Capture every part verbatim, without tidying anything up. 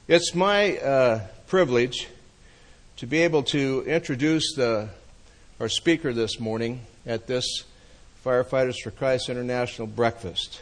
It's my uh, privilege to be able to introduce the, our speaker this morning at this Firefighters for Christ International breakfast.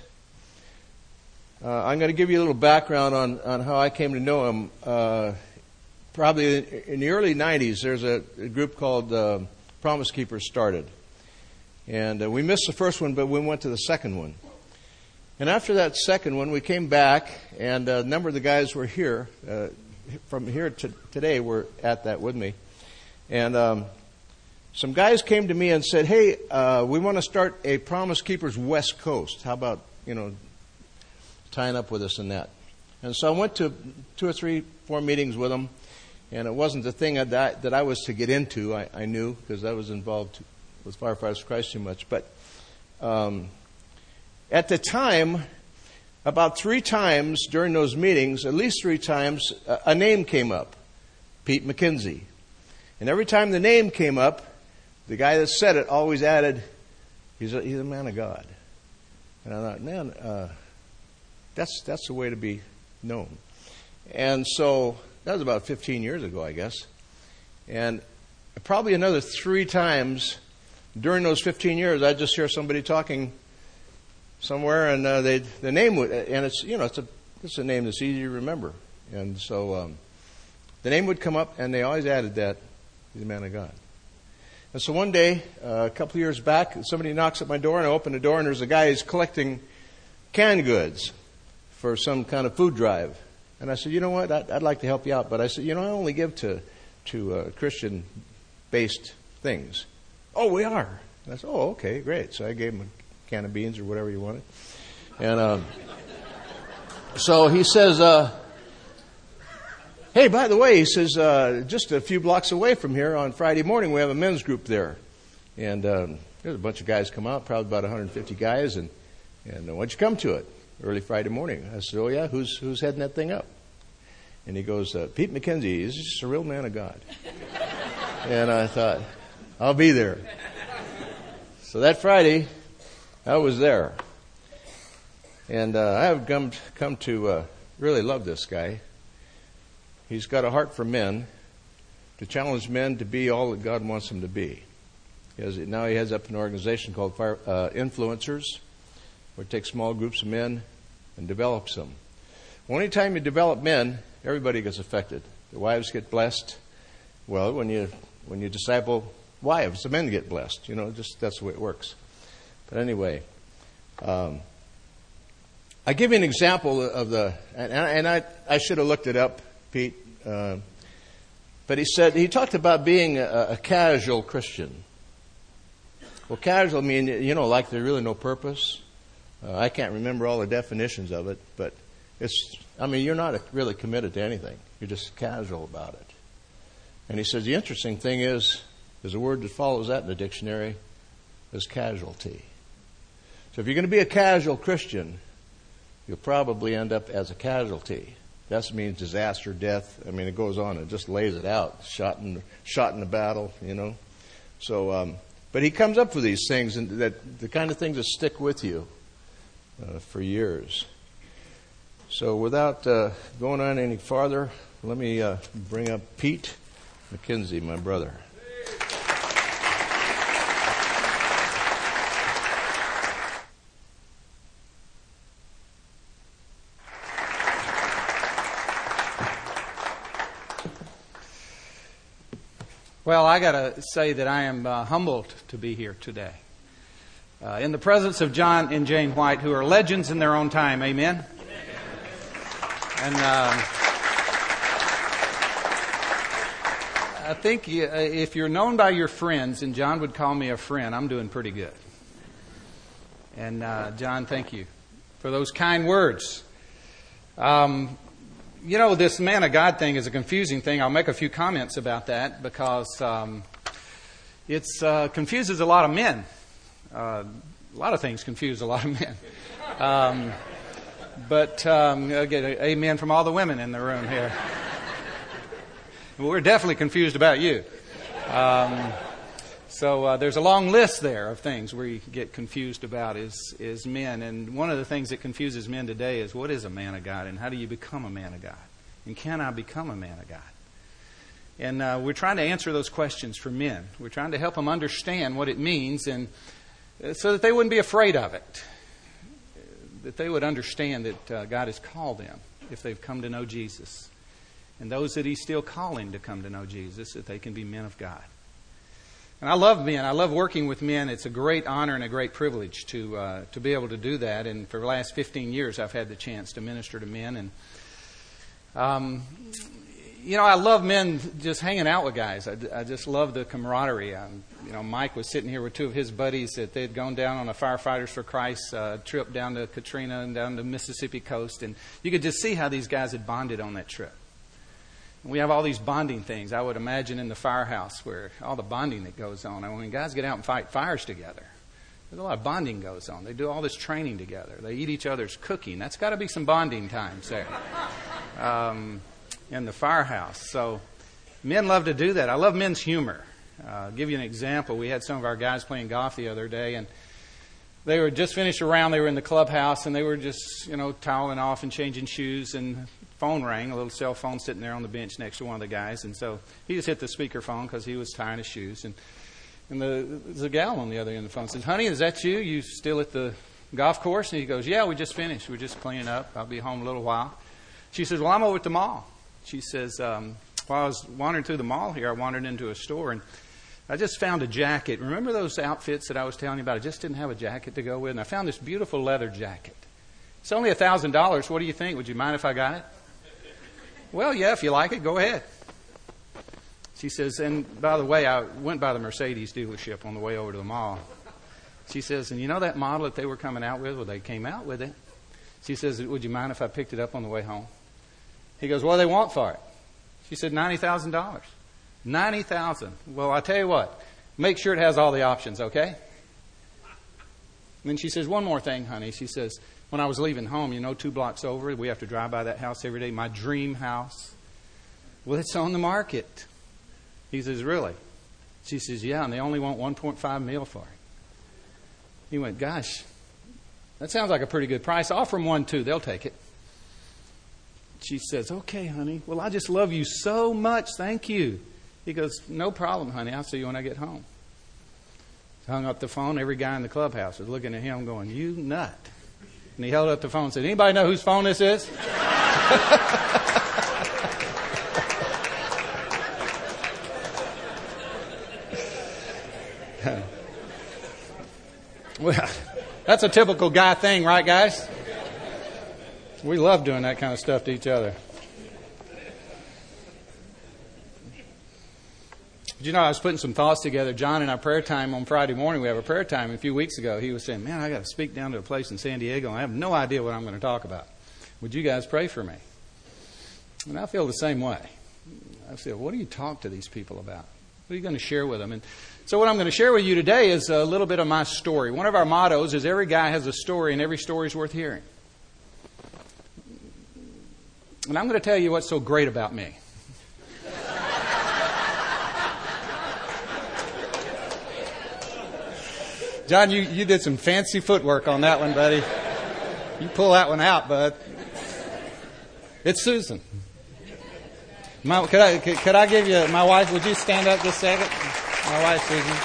Uh, I'm going to give you a little background on, on how I came to know him. Uh, probably in the early nineties, there's a, a group called uh, Promise Keepers started. And uh, we missed the first one, but we went to the second one. And after that second one, we came back, and a number of the guys were here. Uh, from here to today were at that with me. And um, some guys came to me and said, hey, uh, we want to start a Promise Keepers West Coast. How about, you know, tying up with us in that? And so I went to two or three, four meetings with them, and it wasn't the thing that I, that I was to get into, I, I knew, because I was involved with Firefighters for Christ too much. But um, at the time, about three times during those meetings, at least three times, a, a name came up, Pete McKenzie. And every time the name came up, the guy that said it always added, he's a, he's a man of God. And I thought, man, uh, that's that's the way to be known. And so that was about fifteen years ago, I guess. And probably another three times during those fifteen years, I'd just hear somebody talking somewhere, and uh, they the name would, and it's you know it's a it's a name that's easy to remember, and so um, the name would come up, and they always added that he's a man of God. And so one day, uh, a couple of years back, somebody knocks at my door, and I open the door, and there's a guy who's collecting canned goods for some kind of food drive. And I said, you know what, I'd, I'd like to help you out, but I said, you know, I only give to to uh, Christian-based things. Oh, we are. And I said, oh, okay, great. So I gave him a can of beans or whatever you wanted. And um, so he says, uh, hey, by the way, he says, uh, just a few blocks away from here on Friday morning, we have a men's group there. And um, there's a bunch of guys come out, probably about one hundred fifty guys, and, and why don't you come to it early Friday morning? I said, oh, yeah, who's who's heading that thing up? And he goes, uh, Pete McKenzie, he's just a real man of God. And I thought, I'll be there. So that Friday, I was there. And uh, I have come, come to uh, really love this guy. He's got a heart for men, to challenge men to be all that God wants them to be. He has, now he heads up an organization called Fire, uh, Influencers, where he takes small groups of men and develops them. Well, any time you develop men, everybody gets affected. The wives get blessed. Well, when you when you disciple wives, the men get blessed. You know, just that's the way it works. But anyway, um, I give you an example of the, and, and I I should have looked it up, Pete. Uh, but he said he talked about being a, a casual Christian. Well, casual mean you know like there's really no purpose. Uh, I can't remember all the definitions of it, but it's I mean you're not really committed to anything. You're just casual about it. And he says the interesting thing is. There's a word that follows that in the dictionary is casualty. So if you're going to be a casual Christian, you'll probably end up as a casualty. That means disaster, death. I mean, it goes on. It just lays it out. Shot in, shot in the battle, you know. So, um, but he comes up with these things, and that the kind of things that stick with you uh, for years. So without uh, going on any farther, let me uh, bring up Pete McKenzie, my brother. Well, I got to say that I am uh, humbled to be here today. Uh, in the presence of John and Jane White, who are legends in their own time. Amen? And uh, I think you, if you're known by your friends, and John would call me a friend, I'm doing pretty good. And uh, John, thank you for those kind words. Um You know, this man of God thing is a confusing thing. I'll make a few comments about that because um, it uh, confuses a lot of men. Uh, a lot of things confuse a lot of men. Um, but um, I get an amen from all the women in the room here. We're definitely confused about you. Um, So uh, there's a long list there of things where you get confused about is is men. And one of the things that confuses men today is what is a man of God and how do you become a man of God? And can I become a man of God? And uh, we're trying to answer those questions for men. We're trying to help them understand what it means, and uh, so that they wouldn't be afraid of it. That they would understand that uh, God has called them if they've come to know Jesus. And those that He's still calling to come to know Jesus, that they can be men of God. And I love men. I love working with men. It's a great honor and a great privilege to uh, to be able to do that. And for the last fifteen years, I've had the chance to minister to men. And um, you know, I love men just hanging out with guys. I, I just love the camaraderie. Um, you know, Mike was sitting here with two of his buddies that they'd gone down on a Firefighters for Christ uh, trip down to Katrina and down the Mississippi coast, and you could just see how these guys had bonded on that trip. We have all these bonding things. I would imagine in the firehouse where all the bonding that goes on. I mean, when guys get out and fight fires together, there's a lot of bonding goes on. They do all this training together. They eat each other's cooking. That's got to be some bonding times there um, in the firehouse. So men love to do that. I love men's humor. Uh, I'll give you an example. We had some of our guys playing golf the other day, and they were just finished a round. They were in the clubhouse, and they were just, you know, toweling off and changing shoes, and phone rang, a little cell phone sitting there on the bench next to one of the guys. And so he just hit the speaker phone because he was tying his shoes. And and the, the gal on the other end of the phone says, "Honey, is that you? You still at the golf course?" And he goes, "Yeah, we just finished. We're just cleaning up. I'll be home a little while." She says, "Well, I'm over at the mall." She says, um, while I was wandering through the mall here, I wandered into a store, and I just found a jacket. Remember those outfits that I was telling you about? I just didn't have a jacket to go with. And I found this beautiful leather jacket. It's only one thousand dollars. What do you think? Would you mind if I got it? "Well, yeah, if you like it, go ahead." She says, "And by the way, I went by the Mercedes dealership on the way over to the mall." She says, "And you know that model that they were coming out with? Well, they came out with it." She says, "Would you mind if I picked it up on the way home?" He goes, "What do they want for it?" She said, ninety thousand dollars. ninety thousand dollars. "Well, I'll tell you what. Make sure it has all the options, okay?" And then she says, "One more thing, honey." She says, "When I was leaving home, you know, two blocks over, we have to drive by that house every day, my dream house. Well, it's on the market." He says, "Really?" She says, "Yeah, and they only want one point five mil for it." He went, "Gosh, that sounds like a pretty good price. Offer them one, too. They'll take it." She says, "Okay, honey. Well, I just love you so much. Thank you." He goes, "No problem, honey. I'll see you when I get home." Hung up the phone. Every guy in the clubhouse was looking at him going, "You nut." And he held up the phone and said, "Anybody know whose phone this is?" Well, that's a typical guy thing, right, guys? We love doing that kind of stuff to each other. But you know, I was putting some thoughts together. John, in our prayer time on Friday morning, we have a prayer time. A few weeks ago, he was saying, "Man, I got to speak down to a place in San Diego, and I have no idea what I'm going to talk about. Would you guys pray for me?" And I feel the same way. I said, "What do you talk to these people about? What are you going to share with them?" And so what I'm going to share with you today is a little bit of my story. One of our mottos is every guy has a story, and every story is worth hearing. And I'm going to tell you what's so great about me. John, you, you did some fancy footwork on that one, buddy. You pull that one out, bud. It's Susan. My, could I could, could I give you my wife? Would you stand up just a second? My wife, Susan.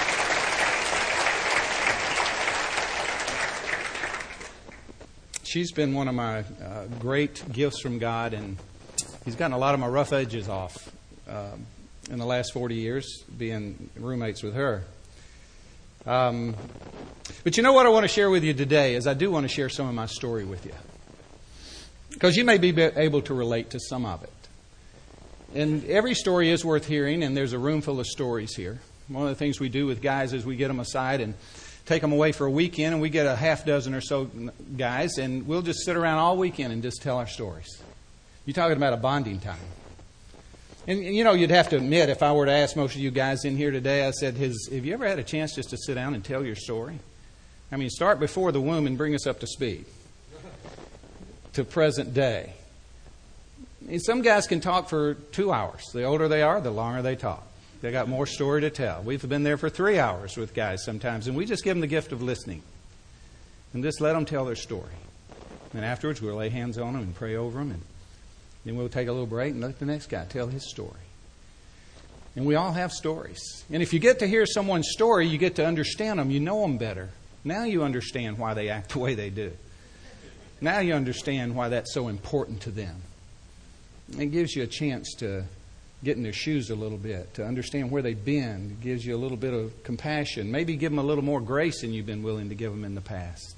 She's been one of my uh, great gifts from God, and He's gotten a lot of my rough edges off uh, in the last forty years, being roommates with her. Um, but you know what I want to share with you today is I do want to share some of my story with you. Because you may be able to relate to some of it. And every story is worth hearing, and there's a room full of stories here. One of the things we do with guys is we get them aside and take them away for a weekend, and we get a half dozen or so guys, and we'll just sit around all weekend and just tell our stories. You're talking about a bonding time. And, you know, you'd have to admit, if I were to ask most of you guys in here today, I said, Has, have you ever had a chance just to sit down and tell your story? I mean, start before the womb and bring us up to speed, to present day. And some guys can talk for two hours. The older they are, the longer they talk. They got more story to tell. We've been there for three hours with guys sometimes, and we just give them the gift of listening. And just let them tell their story. And afterwards, we'll lay hands on them and pray over them and Then we'll take a little break and let the next guy tell his story. And we all have stories. And if you get to hear someone's story, you get to understand them. You know them better. Now you understand why they act the way they do. Now you understand why that's so important to them. It gives you a chance to get in their shoes a little bit, to understand where they've been. It gives you a little bit of compassion. Maybe give them a little more grace than you've been willing to give them in the past.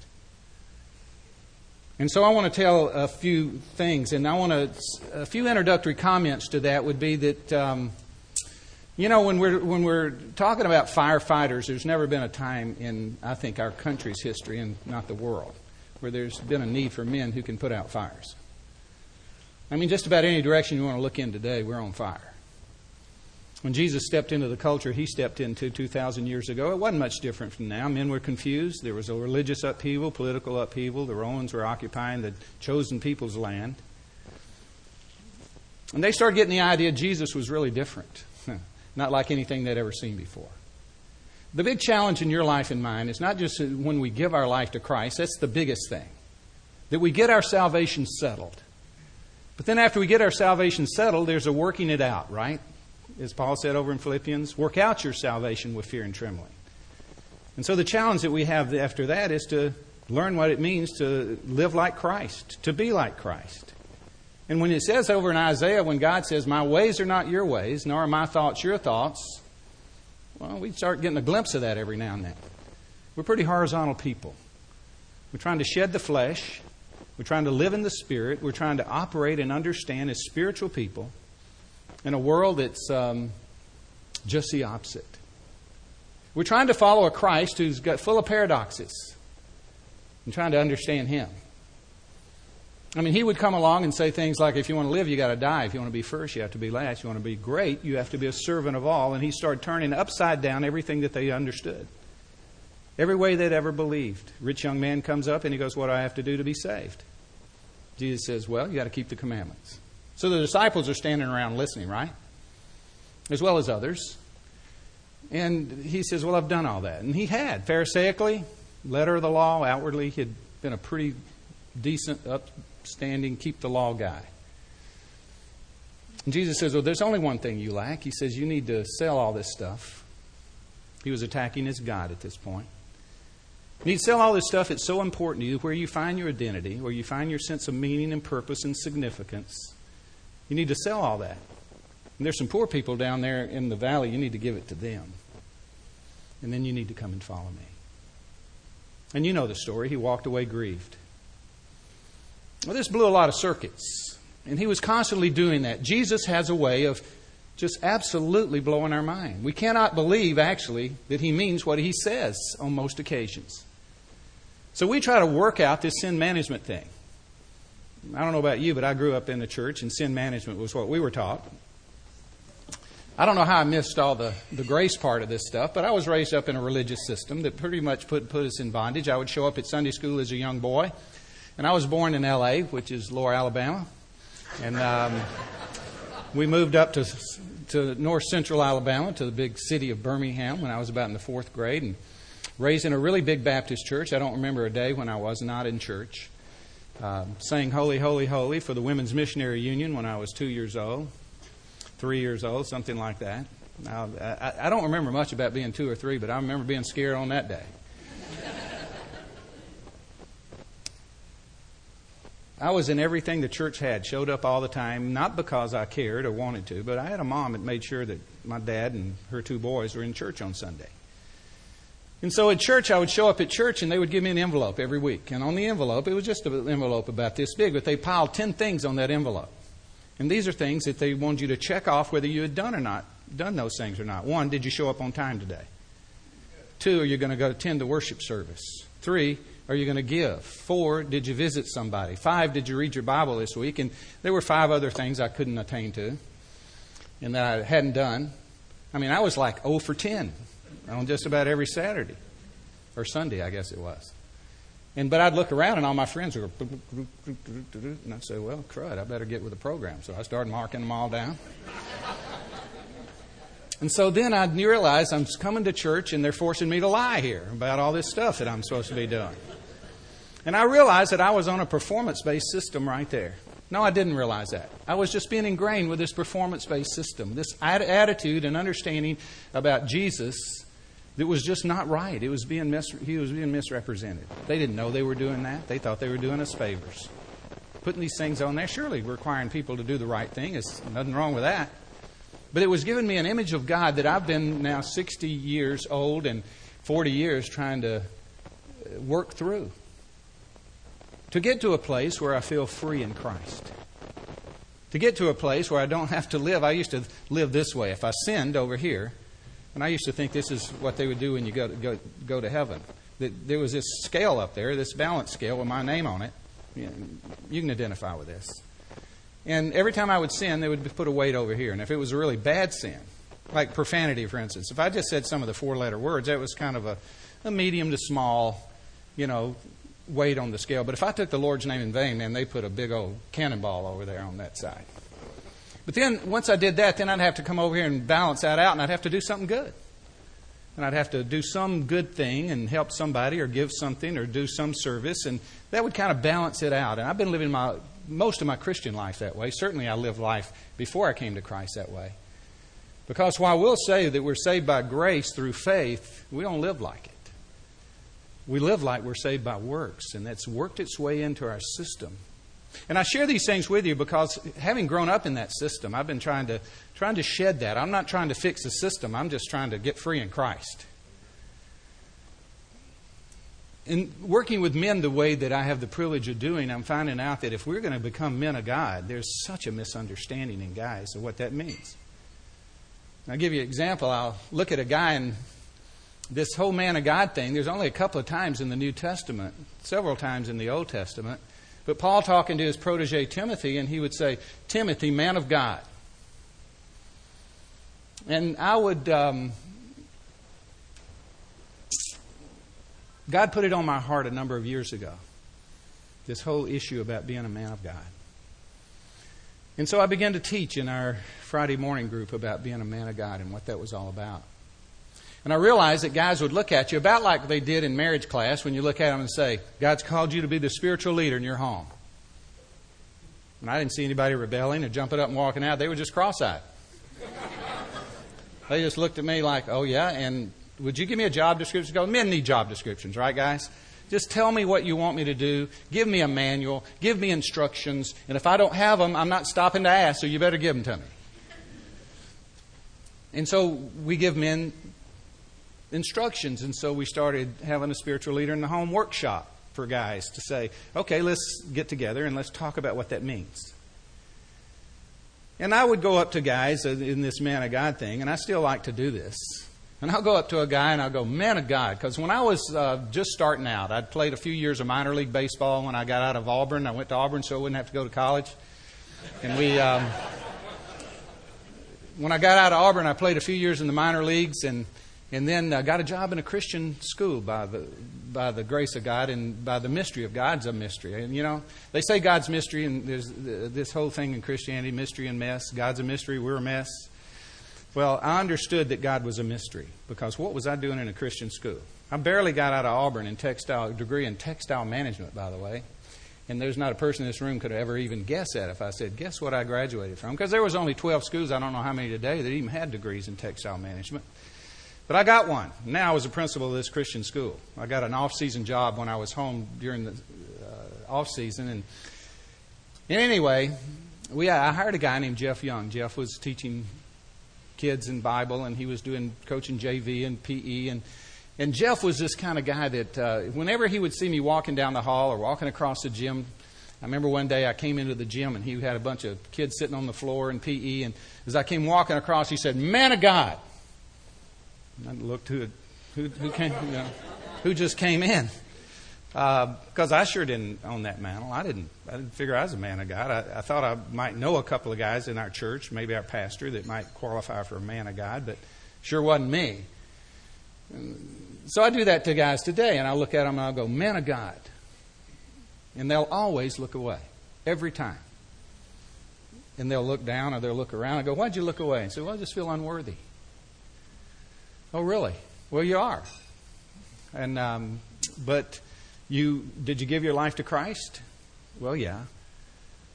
And so I want to tell a few things, and I want to, a few introductory comments to that would be that, um, you know, when we're when we're talking about firefighters, there's never been a time in, I think, our country's history, and not the world, where there's been a need for men who can put out fires. I mean, just about any direction you want to look in today, we're on fire. When Jesus stepped into the culture he stepped into two thousand years ago, it wasn't much different from now. Men were confused. There was a religious upheaval, political upheaval. The Romans were occupying the chosen people's land. And they started getting the idea Jesus was really different, not like anything they'd ever seen before. The big challenge in your life and mine is not just when we give our life to Christ. That's the biggest thing. That we get our salvation settled. But then after we get our salvation settled, there's a working it out, right? As Paul said over in Philippians, work out your salvation with fear and trembling. And so the challenge that we have after that is to learn what it means to live like Christ, to be like Christ. And when it says over in Isaiah, when God says, my ways are not your ways, nor are my thoughts your thoughts, well, we start getting a glimpse of that every now and then. We're pretty horizontal people. We're trying to shed the flesh. We're trying to live in the Spirit. We're trying to operate and understand as spiritual people in a world that's um, just the opposite. We're trying to follow a Christ who's got full of paradoxes and trying to understand Him. I mean, He would come along and say things like, if you want to live, you got to die. If you want to be first, you have to be last. You want to be great, you have to be a servant of all. And He started turning upside down everything that they understood. Every way they'd ever believed. Rich young man comes up and he goes, what do I have to do to be saved? Jesus says, well, you got to keep the commandments. So the disciples are standing around listening, right? As well as others. And He says, well, I've done all that. And He had. Pharisaically, letter of the law, outwardly, He had been a pretty decent, upstanding, keep the law guy. And Jesus says, well, there's only one thing you lack. He says, you need to sell all this stuff. He was attacking His God at this point. You need to sell all this stuff. It's so important to you, where you find your identity, where you find your sense of meaning and purpose and significance. You need to sell all that. And there's some poor people down there in the valley. You need to give it to them. And then you need to come and follow me. And you know the story. He walked away grieved. Well, this blew a lot of circuits. And He was constantly doing that. Jesus has a way of just absolutely blowing our mind. We cannot believe, actually, that He means what He says on most occasions. So we try to work out this sin management thing. I don't know about you, but I grew up in the church, and sin management was what we were taught. I don't know how I missed all the, the grace part of this stuff, but I was raised up in a religious system that pretty much put, put us in bondage. I would show up at Sunday school as a young boy, and I was born in L A, which is Lower Alabama. And um, we moved up to, to north central Alabama, to the big city of Birmingham, when I was about in the fourth grade, and raised in a really big Baptist church. I don't remember a day when I was not in church. Uh, sang Holy, Holy, Holy for the Women's Missionary Union when I was two years old, three years old, something like that. Now, I, I don't remember much about being two or three, but I remember being scared on that day. I was in everything the church had, showed up all the time, not because I cared or wanted to, but I had a mom that made sure that my dad and her two boys were in church on Sunday. And so at church, I would show up at church, and they would give me an envelope every week. And on the envelope, it was just an envelope about this big, but they piled ten things on that envelope. And these are things that they wanted you to check off whether you had done or not, done those things or not. One, did you show up on time today? Two, are you going to go attend the worship service? Three, are you going to give? Four, did you visit somebody? Five, did you read your Bible this week? And there were five other things I couldn't attain to and that I hadn't done. I mean, I was like oh for ten. On just about every Saturday. Or Sunday, I guess it was. And But I'd look around and all my friends would go... And I'd say, well, crud, I better get with the program. So I started marking them all down. And so then I realized I'm coming to church and they're forcing me to lie here about all this stuff that I'm supposed to be doing. And I realized that I was on a performance-based system right there. No, I didn't realize that. I was just being ingrained with this performance-based system, this attitude and understanding about Jesus that was just not right. It was being mis- he was being misrepresented. They didn't know they were doing that. They thought they were doing us favors. Putting these things on there, surely requiring people to do the right thing. There's nothing wrong with that. But it was giving me an image of God that I've been now sixty years old and forty years trying to work through. To get to a place where I feel free in Christ. To get to a place where I don't have to live. I used to live this way. If I sinned over here, and I used to think this is what they would do when you go to, go, go to heaven. That there was this scale up there, this balance scale with my name on it. You know, you can identify with this. And every time I would sin, they would put a weight over here. And if it was a really bad sin, like profanity, for instance, if I just said some of the four-letter words, that was kind of a, a medium to small, you know, weight on the scale. But if I took the Lord's name in vain, man, they put a big old cannonball over there on that side. But then, once I did that, then I'd have to come over here and balance that out, and I'd have to do something good. And I'd have to do some good thing and help somebody or give something or do some service, and that would kind of balance it out. And I've been living my most of my Christian life that way. Certainly I lived life before I came to Christ that way. Because while we'll say that we're saved by grace through faith, we don't live like it. We live like we're saved by works, and that's worked its way into our system. And I share these things with you because having grown up in that system, I've been trying to trying to shed that. I'm not trying to fix the system. I'm just trying to get free in Christ. In working with men the way that I have the privilege of doing, I'm finding out that if we're going to become men of God, there's such a misunderstanding in guys of what that means. I'll give you an example. I'll look at a guy and this whole man of God thing, there's only a couple of times in the New Testament, several times in the Old Testament. But Paul talking to his protege Timothy, and he would say, Timothy, man of God. And I would, um, God put it on my heart a number of years ago, this whole issue about being a man of God. And so I began to teach in our Friday morning group about being a man of God and what that was all about. And I realized that guys would look at you about like they did in marriage class when you look at them and say, God's called you to be the spiritual leader in your home. And I didn't see anybody rebelling or jumping up and walking out. They were just cross-eyed. They just looked at me like, oh yeah, and would you give me a job description? Go, men need job descriptions, right guys? Just tell me what you want me to do. Give me a manual. Give me instructions. And if I don't have them, I'm not stopping to ask, so you better give them to me. And so we give men instructions, and so we started having a spiritual leader in the home workshop for guys to say, okay, let's get together and let's talk about what that means. And I would go up to guys in this man of God thing, and I still like to do this. And I'll go up to a guy and I'll go, man of God, because when I was uh, just starting out, I'd played a few years of minor league baseball when I got out of Auburn. I went to Auburn so I wouldn't have to go to college. And we, um, when I got out of Auburn, I played a few years in the minor leagues, and And then uh, got a job in a Christian school by the by the grace of God and by the mystery of God's a mystery. And, you know, they say God's mystery, and there's this whole thing in Christianity, mystery and mess. God's a mystery, we're a mess. Well, I understood that God was a mystery because what was I doing in a Christian school? I barely got out of Auburn in textile, a degree in textile management, by the way. And there's not a person in this room could have ever even guessed that if I said, guess what I graduated from? Because there was only twelve schools, I don't know how many today, that even had degrees in textile management. But I got one. Now I was a principal of this Christian school. I got an off-season job when I was home during the uh, off-season. And, and anyway, we I hired a guy named Jeff Young. Jeff was teaching kids in Bible, and he was doing coaching J V and P E. And, and Jeff was this kind of guy that uh, whenever he would see me walking down the hall or walking across the gym, I remember one day I came into the gym, and he had a bunch of kids sitting on the floor in P E. And as I came walking across, he said, man of God. And I looked who, who, who came, you know, who just came in, because uh, I sure didn't own that mantle. I didn't. I didn't figure I was a man of God. I, I thought I might know a couple of guys in our church, maybe our pastor, that might qualify for a man of God, but sure wasn't me. And so I do that to guys today, and I look at them and I'll go, man of God, and they'll always look away every time. And they'll look down or they'll look around. I go, why'd you look away? And say, well, I just feel unworthy. Oh, really? Well, you are. And um, but you did you give your life to Christ? Well, yeah.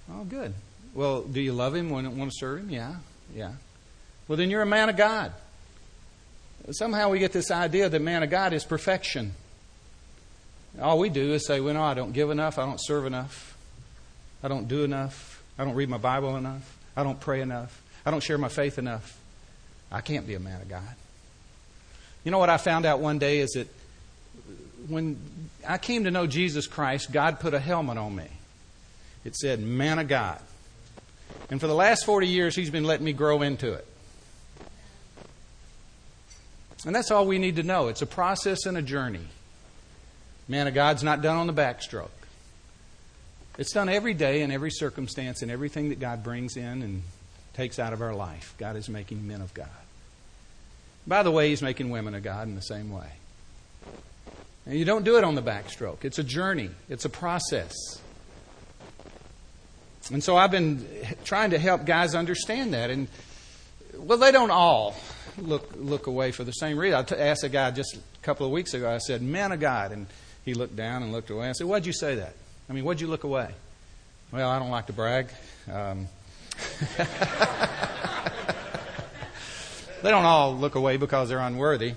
Oh, good. Well, do you love Him, want to serve Him? Yeah, yeah. Well, then you're a man of God. Somehow we get this idea that man of God is perfection. All we do is say, well, no, I don't give enough, I don't serve enough, I don't do enough, I don't read my Bible enough, I don't pray enough, I don't share my faith enough. I can't be a man of God. You know what I found out one day is that when I came to know Jesus Christ, God put a helmet on me. It said, man of God. And for the last forty years, He's been letting me grow into it. And that's all we need to know. It's a process and a journey. Man of God's not done on the backstroke. It's done every day in every circumstance and everything that God brings in and takes out of our life. God is making men of God. By the way, He's making women of God in the same way. And you don't do it on the backstroke. It's a journey. It's a process. And so I've been trying to help guys understand that. And, well, they don't all look look away for the same reason. I t- asked a guy just a couple of weeks ago, I said, man of God. And he looked down and looked away. I said, why'd you say that? I mean, why'd you look away? Well, I don't like to brag. Um, they don't all look away because they're unworthy.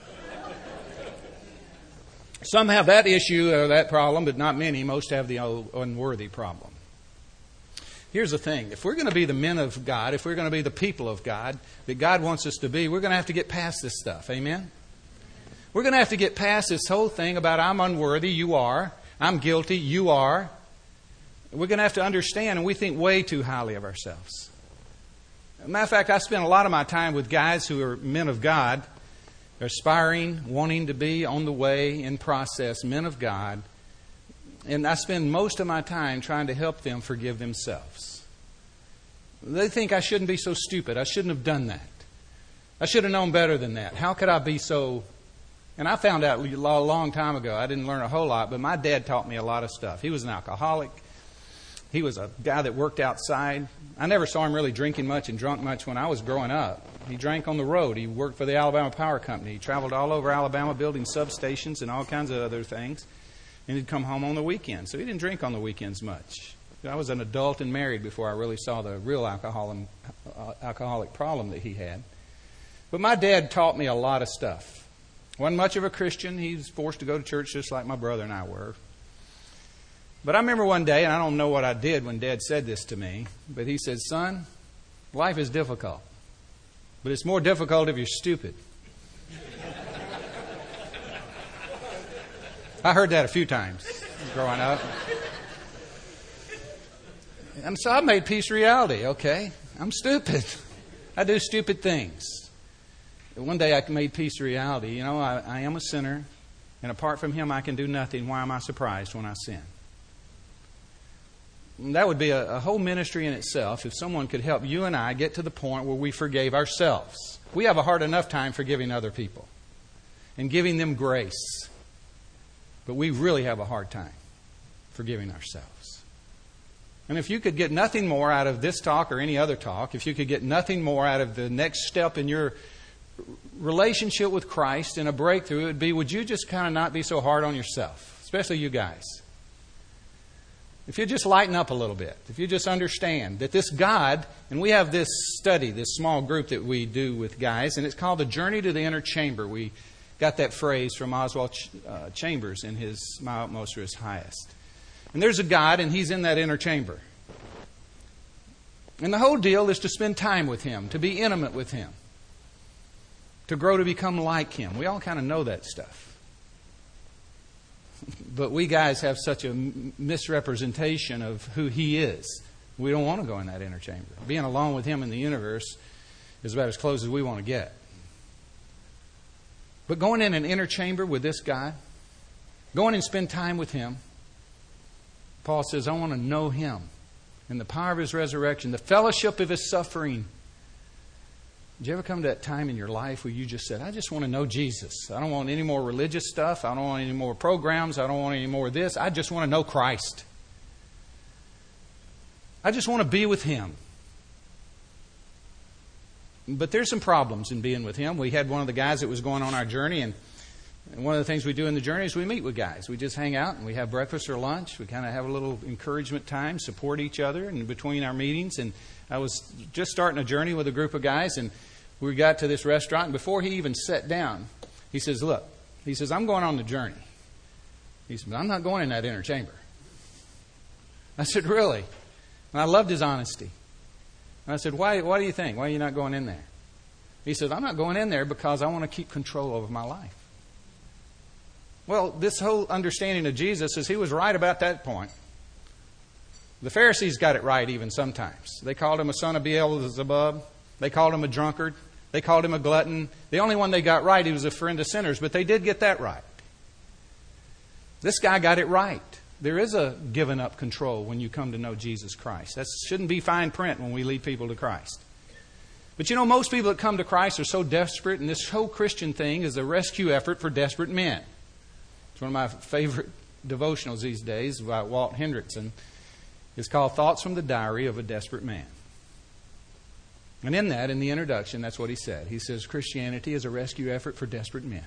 Some have that issue or that problem, but not many. Most have the unworthy problem. Here's the thing. If we're going to be the men of God, if we're going to be the people of God that God wants us to be, we're going to have to get past this stuff. Amen? We're going to have to get past this whole thing about I'm unworthy, you are. I'm guilty, you are. We're going to have to understand, and we think way too highly of ourselves. As a matter of fact, I spend a lot of my time with guys who are men of God, aspiring, wanting to be on the way, in process, men of God. And I spend most of my time trying to help them forgive themselves. They think I shouldn't be so stupid. I shouldn't have done that. I should have known better than that. How could I be so... And I found out a long time ago, I didn't learn a whole lot, but my dad taught me a lot of stuff. He was an alcoholic. He was a guy that worked outside. I never saw him really drinking much and drunk much when I was growing up. He drank on the road. He worked for the Alabama Power Company. He traveled all over Alabama building substations and all kinds of other things. And he'd come home on the weekends. So he didn't drink on the weekends much. I was an adult and married before I really saw the real alcohol uh, alcoholic problem that he had. But my dad taught me a lot of stuff. Wasn't much of a Christian. He was forced to go to church just like my brother and I were. But I remember one day, and I don't know what I did when Dad said this to me, but he said, son, life is difficult. But it's more difficult if you're stupid. I heard that a few times growing up. And so I made peace reality. Okay, I'm stupid. I do stupid things. One day I made peace reality. You know, I, I am a sinner, and apart from Him I can do nothing. Why am I surprised when I sin? And that would be a, a whole ministry in itself if someone could help you and I get to the point where we forgave ourselves. We have a hard enough time forgiving other people and giving them grace. But we really have a hard time forgiving ourselves. And if you could get nothing more out of this talk or any other talk, if you could get nothing more out of the next step in your relationship with Christ and a breakthrough, it would be, would you just kind of not be so hard on yourself, especially you guys? If you just lighten up a little bit, if you just understand that this God, and we have this study, this small group that we do with guys, and it's called The Journey to the Inner Chamber. We got that phrase from Oswald Ch- uh, Chambers in his My Utmost or His Highest. And there's a God, and He's in that inner chamber. And the whole deal is to spend time with Him, to be intimate with Him, to grow to become like Him. We all kind of know that stuff. But we guys have such a misrepresentation of who He is. We don't want to go in that inner chamber. Being alone with Him in the universe is about as close as we want to get. But going in an inner chamber with this God, going and spend time with Him, Paul says, I want to know Him and the power of His resurrection, the fellowship of His suffering. Did you ever come to that time in your life where you just said, I just want to know Jesus. I don't want any more religious stuff. I don't want any more programs. I don't want any more of this. I just want to know Christ. I just want to be with Him. But there's some problems in being with Him. We had one of the guys that was going on our journey, and And one of the things we do in the journey is we meet with guys. We just hang out and we have breakfast or lunch. We kind of have a little encouragement time, support each other in between our meetings. And I was just starting a journey with a group of guys, and we got to this restaurant. And before he even sat down, he says, look, he says, I'm going on the journey. He said, but I'm not going in that inner chamber. I said, really? And I loved his honesty. And I said, why, why do you think? Why are you not going in there? He said, I'm not going in there because I want to keep control over my life. Well, this whole understanding of Jesus is he was right about that point. The Pharisees got it right even sometimes. They called him a son of Beelzebub. They called him a drunkard. They called him a glutton. The only one they got right, he was a friend of sinners, but they did get that right. This guy got it right. There is a given up control when you come to know Jesus Christ. That shouldn't be fine print when we lead people to Christ. But you know, most people that come to Christ are so desperate, and this whole Christian thing is a rescue effort for desperate men. It's one of my favorite devotionals these days by Walt Hendrickson. It's called Thoughts from the Diary of a Desperate Man. And in that, in the introduction, that's what he said. He says, Christianity is a rescue effort for desperate men.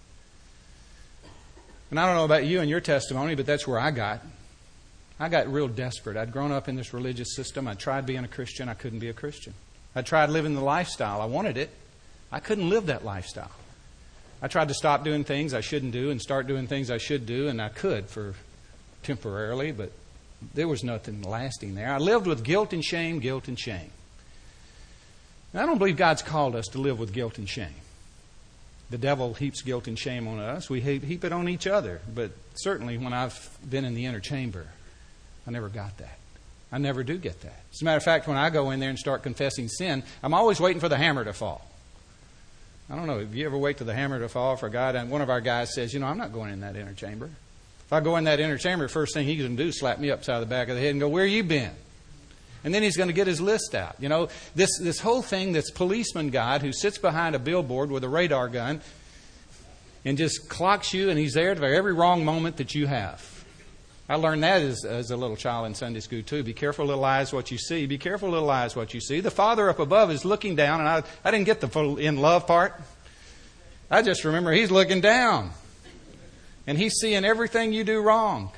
And I don't know about you and your testimony, but that's where I got. I got real desperate. I'd grown up in this religious system. I tried being a Christian. I couldn't be a Christian. I tried living the lifestyle. I wanted it. I couldn't live that lifestyle. I tried to stop doing things I shouldn't do and start doing things I should do, and I could for temporarily, but there was nothing lasting there. I lived with guilt and shame, guilt and shame. And I don't believe God's called us to live with guilt and shame. The devil heaps guilt and shame on us. We heap it on each other. But certainly when I've been in the inner chamber, I never got that. I never do get that. As a matter of fact, when I go in there and start confessing sin, I'm always waiting for the hammer to fall. I don't know, have you ever wait till the hammer to fall for a guy? And one of our guys says, you know, I'm not going in that inner chamber. If I go in that inner chamber, the first thing he's going to do is slap me upside the back of the head and go, where you been? And then he's going to get his list out. You know, this, this whole thing, this policeman guy who sits behind a billboard with a radar gun and just clocks you, and he's there for every wrong moment that you have. I learned that as, as a little child in Sunday school, too. Be careful, little eyes, what you see. Be careful, little eyes, what you see. The Father up above is looking down, and I, I didn't get the full in love part. I just remember He's looking down. And He's seeing everything you do wrong.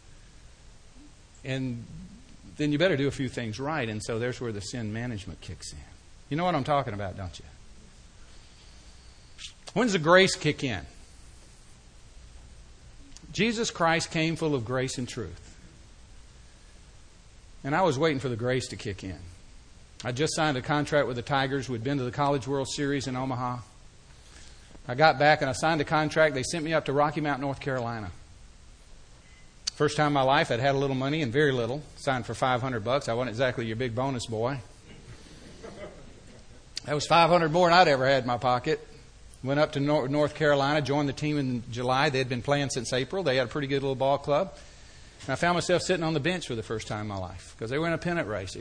And then you better do a few things right. And so there's where the sin management kicks in. You know what I'm talking about, don't you? When's the grace kick in? Jesus Christ came full of grace and truth. And I was waiting for the grace to kick in. I just signed a contract with the Tigers. We'd been to the College World Series in Omaha. I got back and I signed a contract. They sent me up to Rocky Mount, North Carolina. First time in my life I'd had a little money and very little. Signed for five hundred bucks. I wasn't exactly your big bonus boy. That was five hundred more than I'd ever had in my pocket. Went up to North Carolina, joined the team in July. They had been playing since April. They had a pretty good little ball club. And I found myself sitting on the bench for the first time in my life because they were in a pennant race.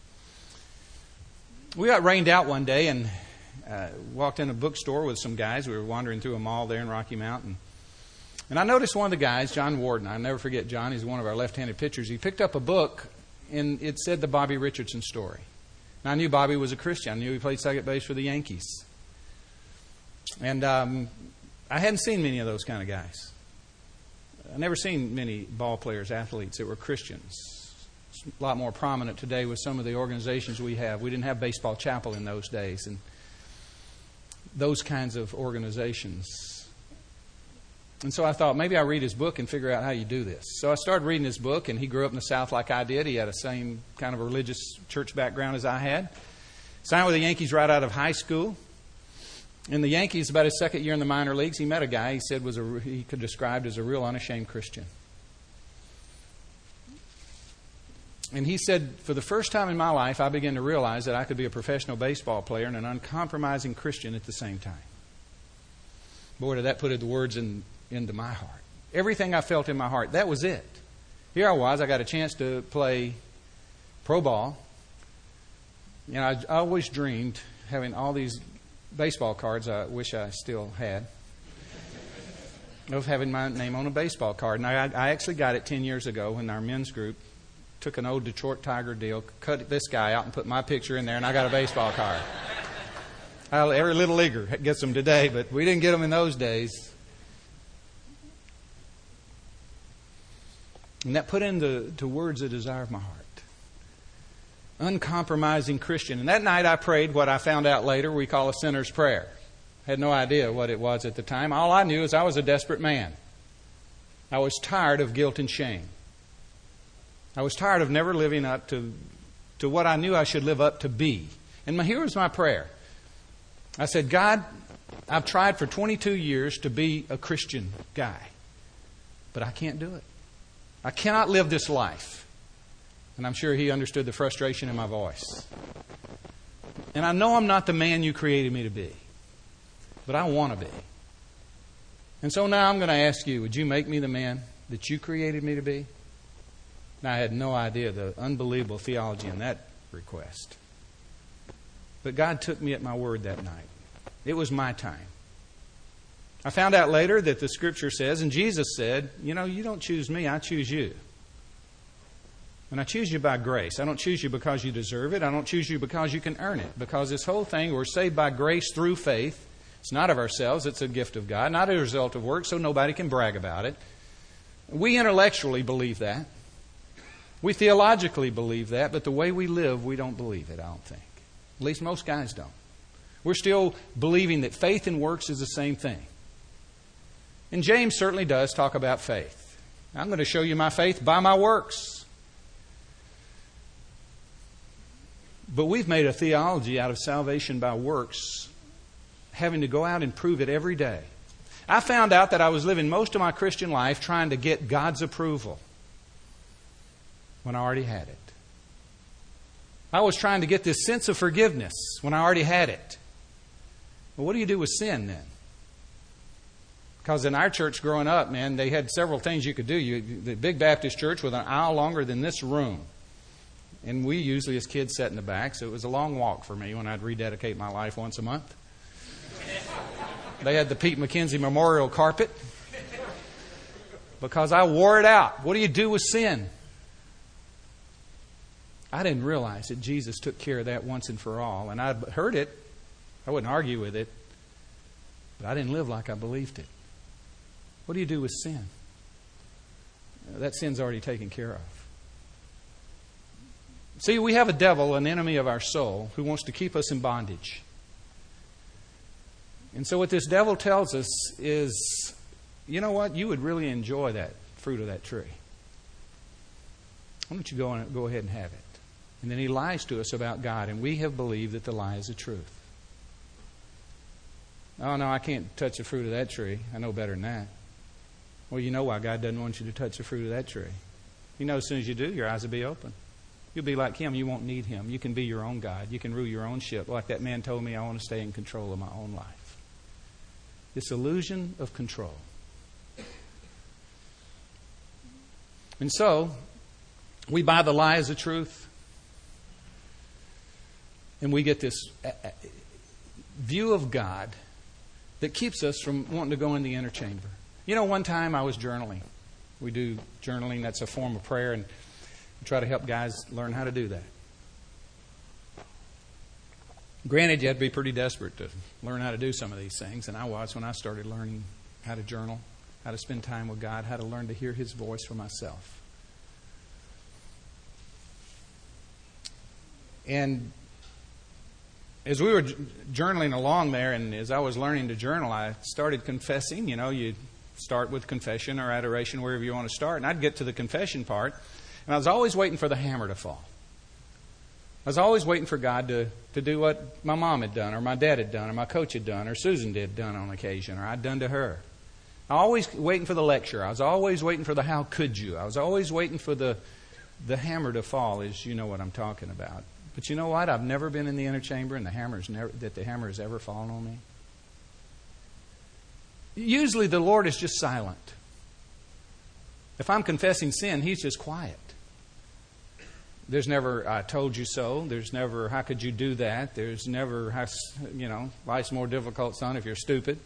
We got rained out one day and uh, walked in a bookstore with some guys. We were wandering through a mall there in Rocky Mountain. And I noticed one of the guys, John Warden. I'll never forget John. He's one of our left-handed pitchers. He picked up a book, and it said the Bobby Richardson story. And I knew Bobby was a Christian. I knew he played second base for the Yankees. And um, I hadn't seen many of those kind of guys. I've never seen many ball players, athletes that were Christians. It's a lot more prominent today with some of the organizations we have. We didn't have Baseball Chapel in those days. And those kinds of organizations. And so I thought, maybe I'll read his book and figure out how you do this. So I started reading his book, and he grew up in the South like I did. He had the same kind of religious church background as I had. Signed with the Yankees right out of high school. In the Yankees, about his second year in the minor leagues, he met a guy he said was a, he could describe as a real unashamed Christian. And he said, for the first time in my life, I began to realize that I could be a professional baseball player and an uncompromising Christian at the same time. Boy, did that put the words in, into my heart. Everything I felt in my heart, that was it. Here I was, I got a chance to play pro ball. You know, I, I always dreamed having all these baseball cards I wish I still had, of having my name on a baseball card. And I, I actually got it ten years ago when our men's group took an old Detroit Tiger deal, cut this guy out and put my picture in there, and I got a baseball card. I, every little leaguer gets them today, but we didn't get them in those days. And that put into to words the desire of my heart. Uncompromising Christian. And that night I prayed what I found out later we call a sinner's prayer. I had no idea what it was at the time. All I knew is I was a desperate man. I was tired of guilt and shame. I was tired of never living up to, to what I knew I should live up to be. And my, here was my prayer. I said, God, I've tried for twenty-two years to be a Christian guy, but I can't do it. I cannot live this life. And I'm sure He understood the frustration in my voice. And I know I'm not the man You created me to be, but I want to be. And so now I'm going to ask You, would You make me the man that You created me to be? And I had no idea the unbelievable theology in that request. But God took me at my word that night. It was my time. I found out later that the Scripture says, and Jesus said, you know, you don't choose me, I choose you. And I choose you by grace. I don't choose you because you deserve it. I don't choose you because you can earn it. Because this whole thing, we're saved by grace through faith. It's not of ourselves. It's a gift of God, not a result of work, so nobody can brag about it. We intellectually believe that. We theologically believe that, but the way we live, we don't believe it, I don't think. At least most guys don't. We're still believing that faith and works is the same thing. And James certainly does talk about faith. I'm going to show you my faith by my works. But we've made a theology out of salvation by works, having to go out and prove it every day. I found out that I was living most of my Christian life trying to get God's approval when I already had it. I was trying to get this sense of forgiveness when I already had it. Well, what do you do with sin then? Because in our church growing up, man, they had several things you could do. You, the big Baptist church with an aisle longer than this room. And we usually, as kids, sat in the back, so it was a long walk for me when I'd rededicate my life once a month. They had the Pete McKenzie Memorial carpet because I wore it out. What do you do with sin? I didn't realize that Jesus took care of that once and for all. And I heard it. I wouldn't argue with it. But I didn't live like I believed it. What do you do with sin? That sin's already taken care of. See, we have a devil, an enemy of our soul, who wants to keep us in bondage. And so what this devil tells us is, you know what? You would really enjoy that fruit of that tree. Why don't you go, on, go ahead and have it? And then he lies to us about God, and we have believed that the lie is the truth. Oh, no, I can't touch the fruit of that tree. I know better than that. Well, you know why God doesn't want you to touch the fruit of that tree. You know, as soon as you do, your eyes will be open. You'll be like Him. You won't need Him. You can be your own God. You can rule your own ship. Like that man told me, I want to stay in control of my own life. This illusion of control. And so, we buy the lie as the truth. And we get this view of God that keeps us from wanting to go in the inner chamber. You know, one time I was journaling. We do journaling. That's a form of prayer. And try to help guys learn how to do that. Granted, you had to be pretty desperate to learn how to do some of these things, and I was when I started learning how to journal, how to spend time with God, how to learn to hear His voice for myself. And as we were journaling along there, and as I was learning to journal, I started confessing. You know, you start with confession or adoration, wherever you want to start, and I'd get to the confession part. And I was always waiting for the hammer to fall. I was always waiting for God to, to do what my mom had done, or my dad had done, or my coach had done, or Susan did done on occasion, or I'd done to her. I was always waiting for the lecture. I was always waiting for the how could you. I was always waiting for the the hammer to fall, as you know what I'm talking about. But you know what? I've never been in the inner chamber and the hammer's never that the hammer has ever fallen on me. Usually the Lord is just silent. If I'm confessing sin, He's just quiet. There's never, I told you so. There's never, how could you do that? There's never, how, you know, life's more difficult, son, if you're stupid.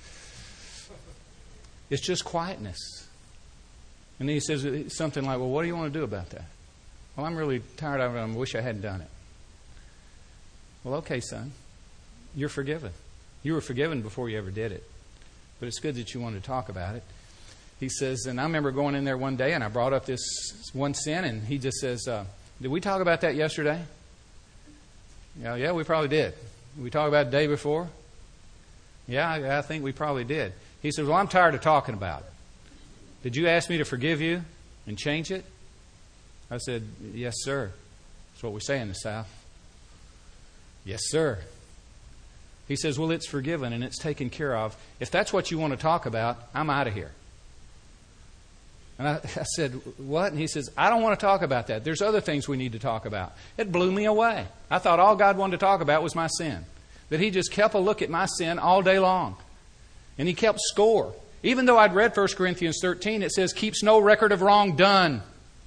It's just quietness. And then He says something like, well, what do you want to do about that? Well, I'm really tired of it. I wish I hadn't done it. Well, okay, son. You're forgiven. You were forgiven before you ever did it. But it's good that you want to talk about it. he says, and I remember going in there one day and I brought up this one sin, and he just says, uh, did we talk about that yesterday? Yeah, yeah, we probably did. Did we talk about it the day before? Yeah, I, I think we probably did. He says, well, I'm tired of talking about it. Did you ask me to forgive you and change it? I said, yes, sir. That's what we say in the South. Yes, sir. He says, well, it's forgiven and it's taken care of. If that's what you want to talk about, I'm out of here. And I, I said, what? And he says, I don't want to talk about that. There's other things we need to talk about. It blew me away. I thought all God wanted to talk about was my sin. That He just kept a look at my sin all day long. And He kept score. Even though I'd read First Corinthians thirteen, it says, keeps no record of wrong done.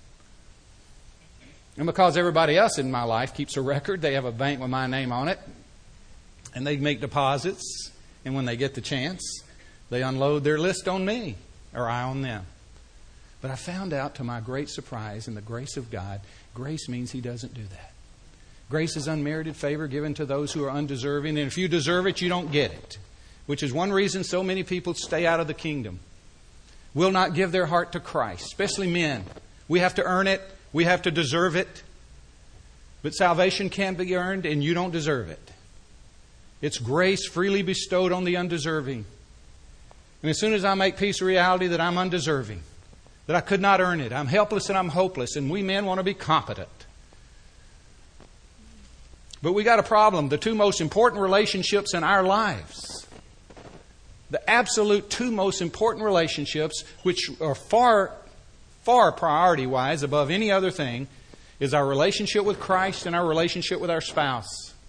And because everybody else in my life keeps a record, they have a bank with my name on it. And they make deposits. And when they get the chance, they unload their list on me. Or I on them. But I found out, to my great surprise, in the grace of God, grace means He doesn't do that. Grace is unmerited favor given to those who are undeserving. And if you deserve it, you don't get it. Which is one reason so many people stay out of the kingdom. Will not give their heart to Christ. Especially men. We have to earn it. We have to deserve it. But salvation can be earned and you don't deserve it. It's grace freely bestowed on the undeserving. And as soon as I make peace with reality that I'm undeserving, that I could not earn it, I'm helpless and I'm hopeless, and we men want to be competent. But we got a problem. The two most important relationships in our lives, the absolute two most important relationships, which are far, far priority-wise above any other thing, is our relationship with Christ and our relationship with our spouse.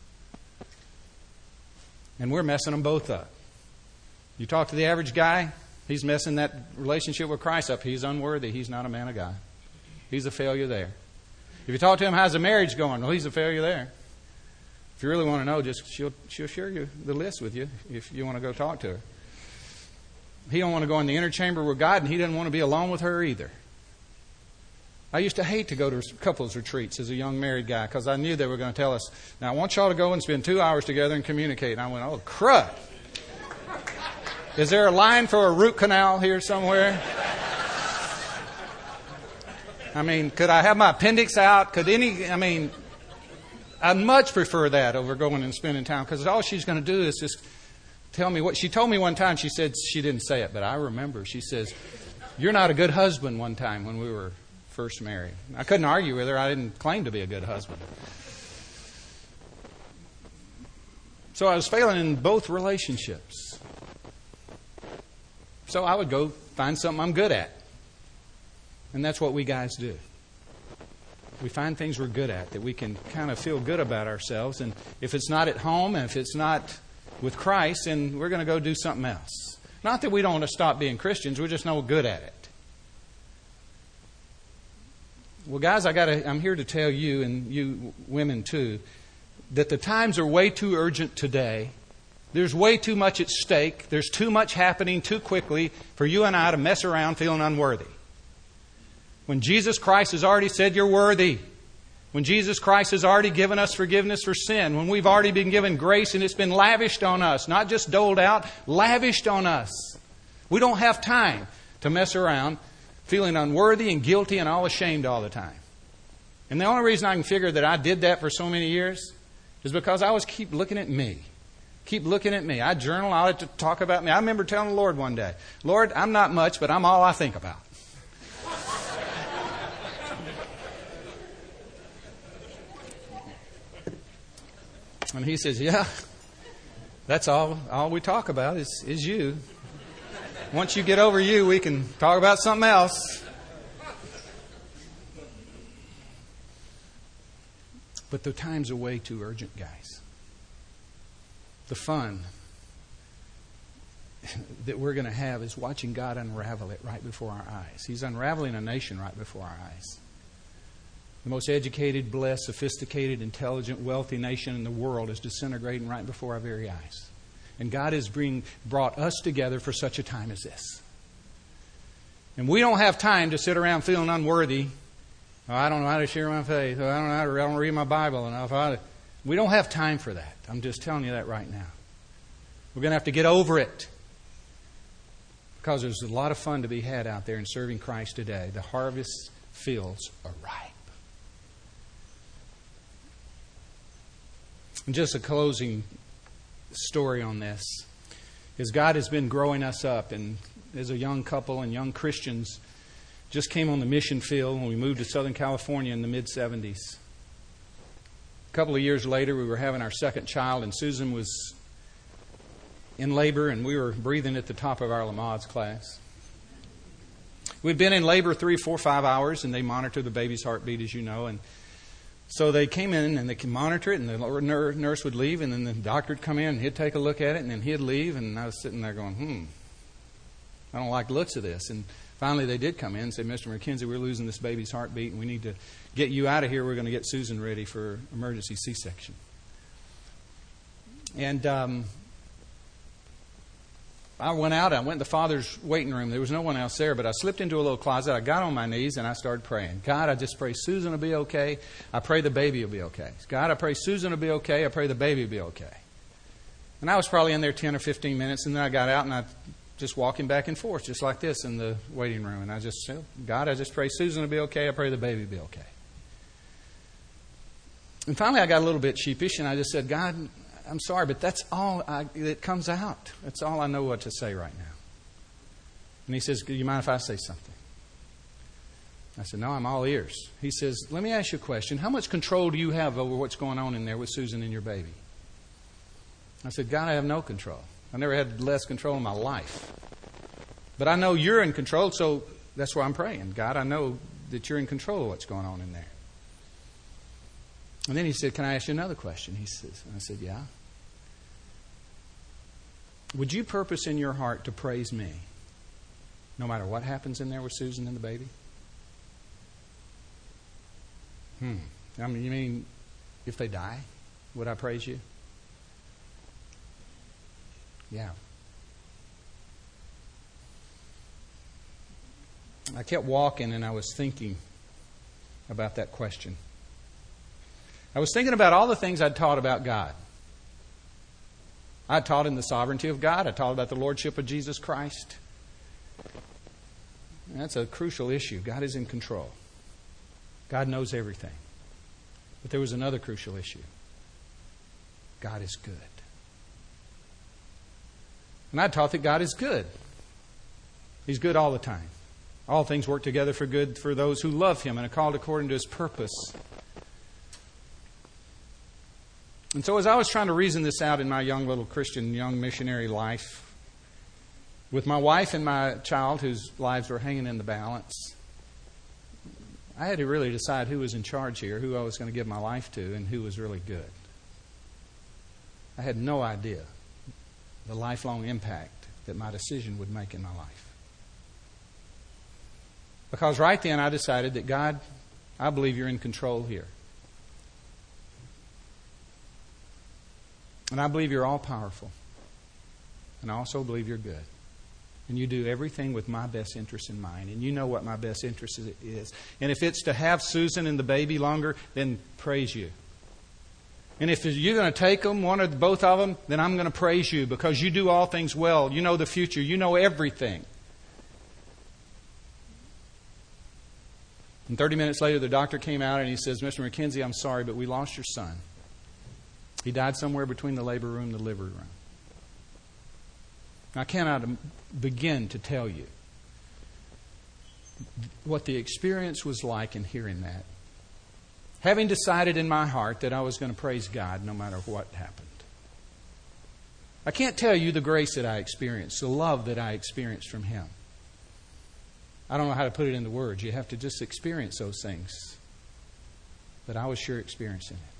And we're messing them both up. You talk to the average guy, he's messing that relationship with Christ up. He's unworthy. He's not a man of God. He's a failure there. If you talk to him, how's the marriage going? Well, he's a failure there. If you really want to know, just she'll she'll share you the list with you if you want to go talk to her. He don't want to go in the inner chamber with God, and he doesn't want to be alone with her either. I used to hate to go to couples retreats as a young married guy because I knew they were going to tell us, now I want y'all to go and spend two hours together and communicate. And I went, oh, crud. Is there a line for a root canal here somewhere? I mean, could I have my appendix out? Could any, I mean, I'd much prefer that over going and spending time, because all she's going to do is just tell me what she told me one time. She said, she didn't say it, but I remember. She says, you're not a good husband one time when we were first married. I couldn't argue with her. I didn't claim to be a good husband. So I was failing in both relationships. So I would go find something I'm good at. And that's what we guys do. We find things we're good at, that we can kind of feel good about ourselves. And if it's not at home, and if it's not with Christ, then we're going to go do something else. Not that we don't want to stop being Christians, we're just no good at it. Well, guys, I gotta, I'm here to tell you, and you women too, that the times are way too urgent today. There's way too much at stake. There's too much happening too quickly for you and I to mess around feeling unworthy. When Jesus Christ has already said you're worthy. When Jesus Christ has already given us forgiveness for sin. When we've already been given grace and it's been lavished on us. Not just doled out, lavished on us. We don't have time to mess around feeling unworthy and guilty and all ashamed all the time. And the only reason I can figure that I did that for so many years is because I was keep looking at me. Keep looking at me. I journal. I like to talk about me. I remember telling the Lord one day, Lord, I'm not much, but I'm all I think about. And He says, yeah, that's all all we talk about is, is you. Once you get over you, we can talk about something else. But the times are way too urgent, guys. The fun that we're going to have is watching God unravel it right before our eyes. He's unraveling a nation right before our eyes. The most educated, blessed, sophisticated, intelligent, wealthy nation in the world is disintegrating right before our very eyes. And God has bring, brought us together for such a time as this. And we don't have time to sit around feeling unworthy. Oh, I don't know how to share my faith. Oh, I don't know how to I don't read my Bible enough. I, we don't have time for that. I'm just telling you that right now. We're going to have to get over it. Because there's a lot of fun to be had out there in serving Christ today. The harvest fields are ripe. And just a closing story on this is God has been growing us up, and as a young couple and young Christians just came on the mission field when we moved to Southern California in the mid seventies. A couple of years later, we were having our second child, and Susan was in labor, and we were breathing at the top of our Lamaze class. We'd been in labor three, four, five hours, and they monitor the baby's heartbeat, as you know. And so they came in, and they can monitor it, and the nurse would leave, and then the doctor would come in, and he'd take a look at it, and then he'd leave, and I was sitting there going, hmm, I don't like the looks of this. And finally they did come in and say, Mister McKenzie, we're losing this baby's heartbeat, and we need to get you out of here. We're going to get Susan ready for emergency C-section. And um, I went out. I went to the father's waiting room. There was no one else there, but I slipped into a little closet. I got on my knees, and I started praying. God, I just pray Susan will be okay. I pray the baby will be okay. God, I pray Susan will be okay. I pray the baby will be okay. And I was probably in there ten or fifteen minutes, and then I got out, and I just walking back and forth, just like this in the waiting room. And I just said, God, I just pray Susan will be okay. I pray the baby will be okay. And finally, I got a little bit sheepish, and I just said, God, I'm sorry, but that's all I, that comes out. That's all I know what to say right now. And he says, do you mind if I say something? I said, no, I'm all ears. He says, let me ask you a question. How much control do you have over what's going on in there with Susan and your baby? I said, God, I have no control. I never had less control in my life. But I know you're in control, so that's why I'm praying. God, I know that you're in control of what's going on in there. And then he said, can I ask you another question? He says, and I said, yeah. Would you purpose in your heart to praise me no matter what happens in there with Susan and the baby? Hmm. I mean, you mean if they die, would I praise you? Yeah. I kept walking, and I was thinking about that question. I was thinking about all the things I'd taught about God. I taught in the sovereignty of God. I taught about the lordship of Jesus Christ. And that's a crucial issue. God is in control. God knows everything. But there was another crucial issue. God is good. And I taught that God is good. He's good all the time. All things work together for good for those who love Him and are called according to His purpose. And so as I was trying to reason this out in my young little Christian, young missionary life, with my wife and my child whose lives were hanging in the balance, I had to really decide who was in charge here, who I was going to give my life to, and who was really good. I had no idea the lifelong impact that my decision would make in my life. Because right then I decided that God, I believe you're in control here. And I believe you're all powerful. And I also believe you're good. And you do everything with my best interest in mind. And you know what my best interest is. And if it's to have Susan and the baby longer, then praise you. And if you're going to take them, one or both of them, then I'm going to praise you because you do all things well. You know the future. You know everything. And thirty minutes later, the doctor came out and he says, Mister McKenzie, I'm sorry, but we lost your son. He died somewhere between the labor room and the delivery room. I cannot begin to tell you what the experience was like in hearing that. Having decided in my heart that I was going to praise God no matter what happened. I can't tell you the grace that I experienced, the love that I experienced from Him. I don't know how to put it into words. You have to just experience those things. But I was sure experiencing it.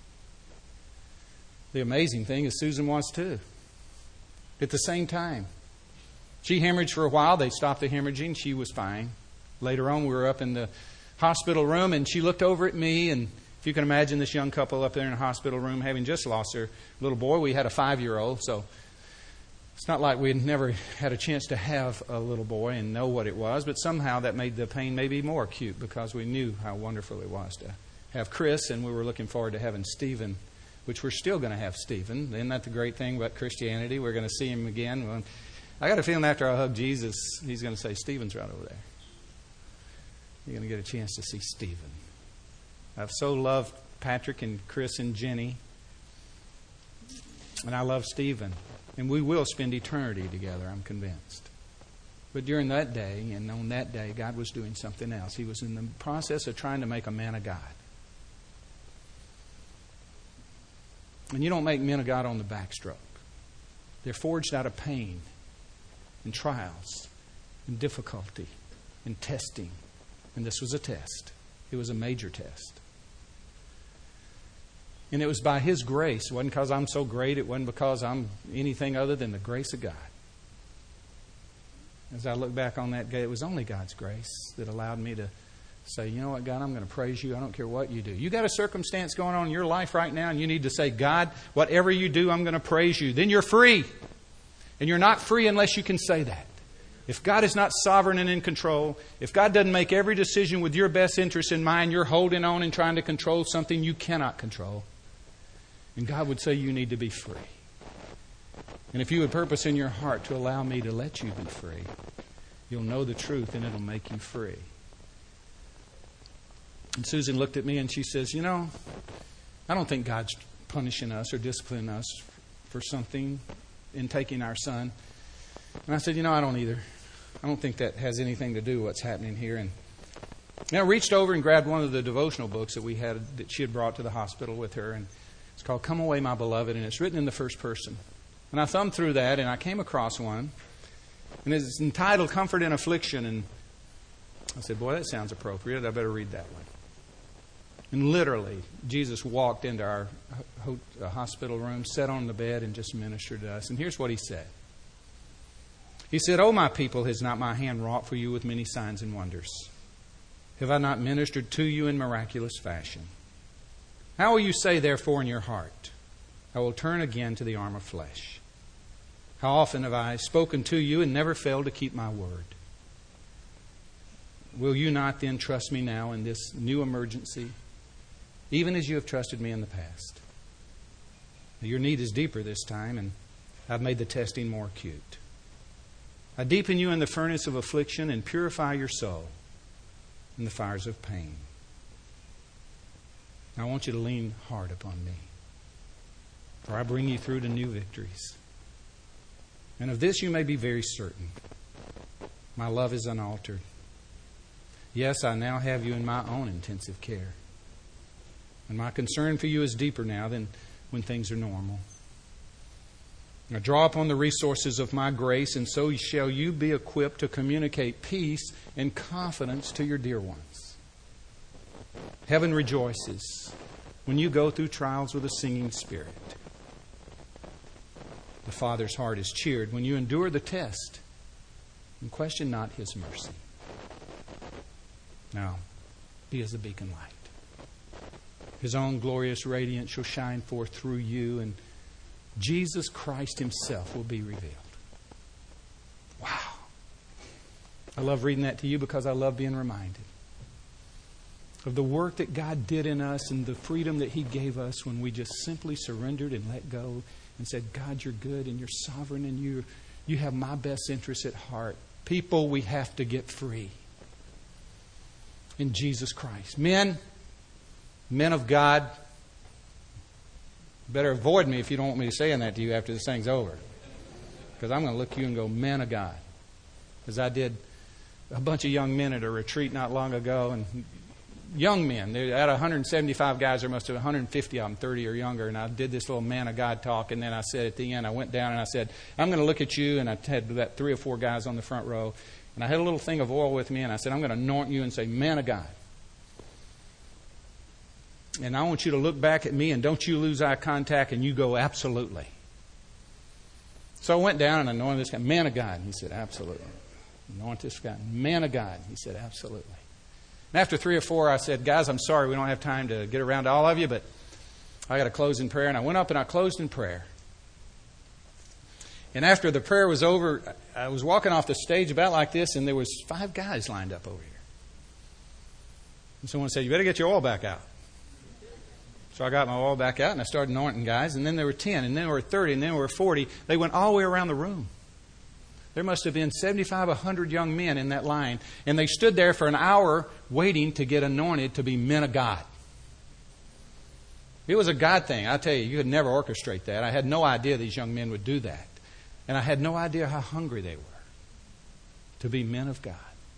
The amazing thing is Susan was too. At the same time. She hemorrhaged for a while. They stopped the hemorrhaging. She was fine. Later on, we were up in the hospital room, and she looked over at me, and if you can imagine this young couple up there in the hospital room having just lost their little boy. We had a five-year-old, so it's not like we had never had a chance to have a little boy and know what it was, but somehow that made the pain maybe more acute because we knew how wonderful it was to have Chris, and we were looking forward to having Stephen, which we're still going to have Stephen. Isn't that the great thing about Christianity? We're going to see him again. I got a feeling after I hug Jesus, He's going to say, Stephen's right over there. You're going to get a chance to see Stephen. I've so loved Patrick and Chris and Jenny. And I love Stephen. And we will spend eternity together, I'm convinced. But during that day, and on that day, God was doing something else. He was in the process of trying to make a man of God. And you don't make men of God on the backstroke. They're forged out of pain and trials and difficulty and testing. And this was a test. It was a major test. And it was by His grace. It wasn't because I'm so great. It wasn't because I'm anything other than the grace of God. As I look back on that day, it was only God's grace that allowed me to say, you know what, God, I'm going to praise You. I don't care what You do. You got a circumstance going on in your life right now, and you need to say, God, whatever You do, I'm going to praise You. Then you're free. And you're not free unless you can say that. If God is not sovereign and in control, if God doesn't make every decision with your best interest in mind, you're holding on and trying to control something you cannot control. And God would say you need to be free. And if you would purpose in your heart to allow me to let you be free, you'll know the truth and it'll make you free. And Susan looked at me and she says, you know, I don't think God's punishing us or disciplining us for something in taking our son. And I said, you know, I don't either. I don't think that has anything to do with what's happening here. And, and I reached over and grabbed one of the devotional books that we had, that she had brought to the hospital with her. And it's called Come Away, My Beloved, and it's written in the first person. And I thumbed through that, and I came across one. And it's entitled Comfort in Affliction. And I said, boy, that sounds appropriate. I better read that one. And literally, Jesus walked into our hospital room, sat on the bed, and just ministered to us. And here's what He said. He said, O my people, has not my hand wrought for you with many signs and wonders? Have I not ministered to you in miraculous fashion? How will you say, therefore, in your heart, I will turn again to the arm of flesh? How often have I spoken to you and never failed to keep my word? Will you not then trust me now in this new emergency, even as you have trusted me in the past? Now, your need is deeper this time, and I've made the testing more acute. I deepen you in the furnace of affliction and purify your soul in the fires of pain. Now, I want you to lean hard upon me, for I bring you through to new victories. And of this you may be very certain. My love is unaltered. Yes, I now have you in my own intensive care. And my concern for you is deeper now than when things are normal. Now draw upon the resources of my grace, and so shall you be equipped to communicate peace and confidence to your dear ones. Heaven rejoices when you go through trials with a singing spirit. The Father's heart is cheered when you endure the test and question not His mercy. Now, be as a beacon light. His own glorious radiance shall shine forth through you, and Jesus Christ Himself will be revealed. Wow. I love reading that to you because I love being reminded of the work that God did in us and the freedom that He gave us when we just simply surrendered and let go and said, God, You're good and You're sovereign and you, you have my best interests at heart. People, we have to get free in Jesus Christ. Men, men of God, better avoid me if you don't want me to say that to you after this thing's over. Because I'm going to look at you and go, men of God. As I did a bunch of young men at a retreat not long ago, and young men, out of one hundred seventy-five guys, there must have been one hundred fifty of them, thirty or younger, and I did this little man of God talk, and then I said at the end, I went down and I said, I'm going to look at you, and I had about three or four guys on the front row, and I had a little thing of oil with me, and I said, I'm going to anoint you and say, man of God. And I want you to look back at me, and don't you lose eye contact, and you go, absolutely. So I went down and anointed this guy, man of God. And he said, absolutely. Anoint this guy, man of God. He said, absolutely. And after three or four, I said, guys, I'm sorry we don't have time to get around to all of you, but I got to close in prayer. And I went up and I closed in prayer. And after the prayer was over, I was walking off the stage about like this, and there was five guys lined up over here. And someone said, you better get your oil back out. So I got my oil back out, and I started anointing guys. And then there were ten, and then there were thirty, and then there were forty. They went all the way around the room. There must have been seventy-five, one hundred young men in that line. And they stood there for an hour waiting to get anointed to be men of God. It was a God thing. I tell you, you could never orchestrate that. I had no idea these young men would do that. And I had no idea how hungry they were to be men of God.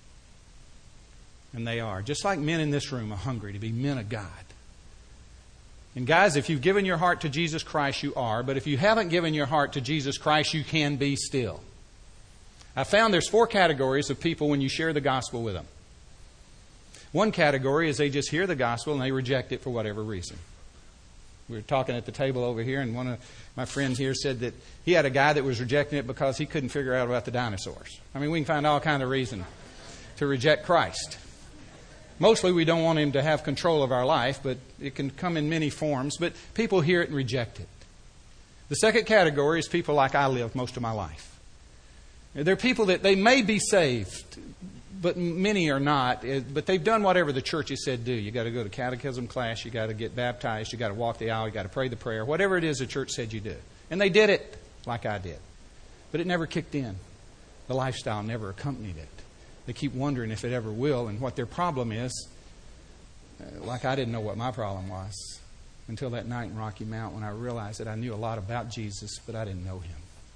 And they are. Just like men in this room are hungry to be men of God. And guys, if you've given your heart to Jesus Christ, you are. But if you haven't given your heart to Jesus Christ, you can be still. I found there's four categories of people when you share the gospel with them. One category is they just hear the gospel and they reject it for whatever reason. We were talking at the table over here, and one of my friends here said that he had a guy that was rejecting it because he couldn't figure out about the dinosaurs. I mean, we can find all kinds of reason to reject Christ. Mostly we don't want Him to have control of our life, but it can come in many forms. But people hear it and reject it. The second category is people like I lived most of my life. They're people that they may be saved, but many are not. But they've done whatever the church has said do. You've got to go to catechism class. You've got to get baptized. You've got to walk the aisle. You've got to pray the prayer. Whatever it is the church said you do. And they did it like I did. But it never kicked in. The lifestyle never accompanied it. They keep wondering if it ever will and what their problem is. Like I didn't know what my problem was until that night in Rocky Mount when I realized that I knew a lot about Jesus, but I didn't know Him.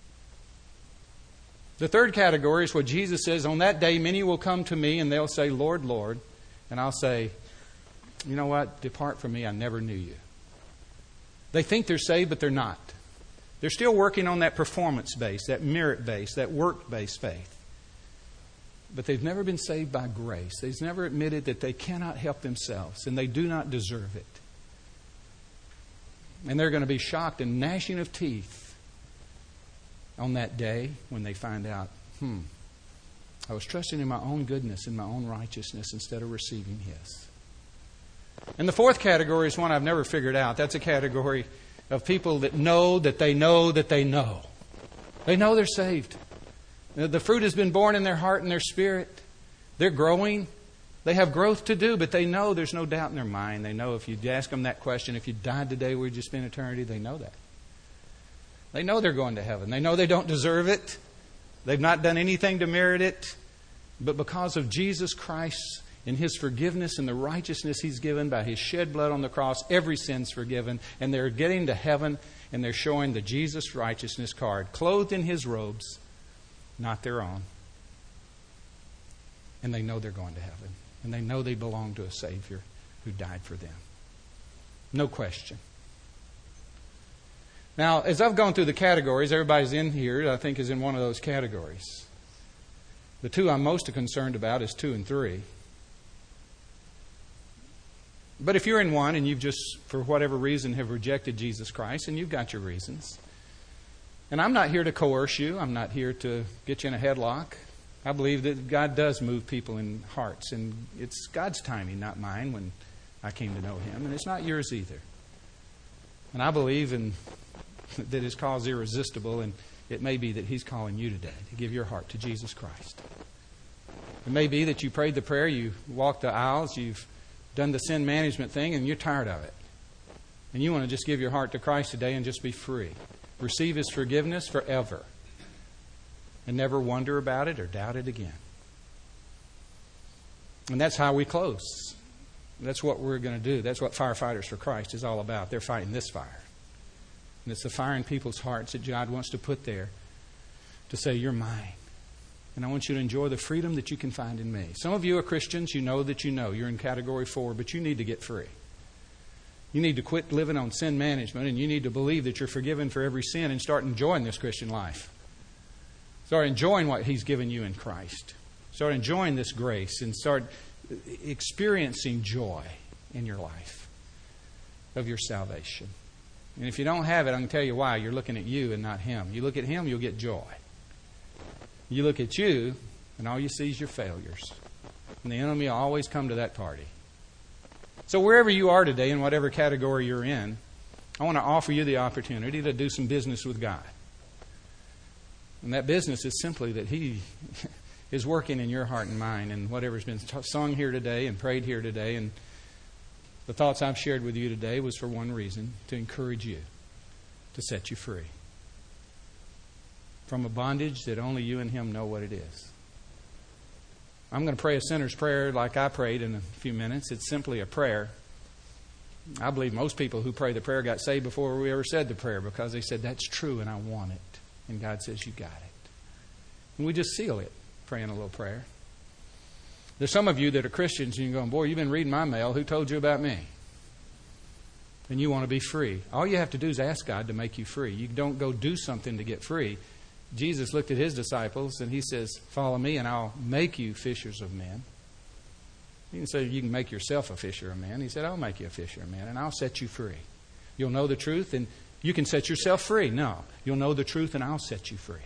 The third category is what Jesus says, on that day many will come to me and they'll say, Lord, Lord. And I'll say, you know what? Depart from me, I never knew you. They think they're saved, but they're not. They're still working on that performance base, that merit base, that work-based faith. But they've never been saved by grace. They've never admitted that they cannot help themselves and they do not deserve it. And they're going to be shocked and gnashing of teeth on that day when they find out, hmm, I was trusting in my own goodness and my own righteousness instead of receiving His. And the fourth category is one I've never figured out. That's a category of people that know that they know that they know. They know they're saved. The fruit has been born in their heart and their spirit. They're growing. They have growth to do, but they know there's no doubt in their mind. They know if you ask them that question, if you died today, would you spend eternity? They know that. They know they're going to heaven. They know they don't deserve it. They've not done anything to merit it. But because of Jesus Christ and His forgiveness and the righteousness He's given by His shed blood on the cross, every sin's forgiven. And they're getting to heaven and they're showing the Jesus righteousness card, clothed in His robes, not their own. And they know they're going to heaven. And they know they belong to a Savior who died for them. No question. Now, as I've gone through the categories, everybody's in here, I think, is in one of those categories. The two I'm most concerned about is two and three. But if you're in one and you've just, for whatever reason, have rejected Jesus Christ, and you've got your reasons. And I'm not here to coerce you. I'm not here to get you in a headlock. I believe that God does move people in hearts. And it's God's timing, not mine, when I came to know Him. And it's not yours either. And I believe in that His call is irresistible. And it may be that He's calling you today to give your heart to Jesus Christ. It may be that you prayed the prayer, you walked the aisles, you've done the sin management thing, and you're tired of it. And you want to just give your heart to Christ today and just be free. Receive His forgiveness forever. And never wonder about it or doubt it again. And that's how we close. That's what we're going to do. That's what Firefighters for Christ is all about. They're fighting this fire. And it's the fire in people's hearts that God wants to put there to say, you're mine. And I want you to enjoy the freedom that you can find in me. Some of you are Christians. You know that you know. You're in category four, but you need to get free. You need to quit living on sin management, and you need to believe that you're forgiven for every sin and start enjoying this Christian life. Start enjoying what He's given you in Christ. Start enjoying this grace and start experiencing joy in your life of your salvation. And if you don't have it, I can tell you why. You're looking at you and not Him. You look at Him, you'll get joy. You look at you, and all you see is your failures. And the enemy will always come to that party. So wherever you are today, in whatever category you're in, I want to offer you the opportunity to do some business with God. And that business is simply that He is working in your heart and mind, and whatever's been sung here today and prayed here today, and the thoughts I've shared with you today was for one reason, to encourage you, to set you free. from a bondage that only you and Him know what it is. I'm going to pray a sinner's prayer like I prayed in a few minutes. It's simply a prayer. I believe most people who pray the prayer got saved before we ever said the prayer because they said, that's true and I want it. And God says, you got it. And we just seal it, praying a little prayer. There's some of you that are Christians and you're going, boy, you've been reading my mail. Who told you about me? And you want to be free. All you have to do is ask God to make you free. You don't go do something to get free. Jesus looked at His disciples and He says, follow me and I'll make you fishers of men. You can say you can make yourself a fisher of men. He said, I'll make you a fisher of men and I'll set you free. You'll know the truth and you can set yourself free. No, you'll know the truth and I'll set you free.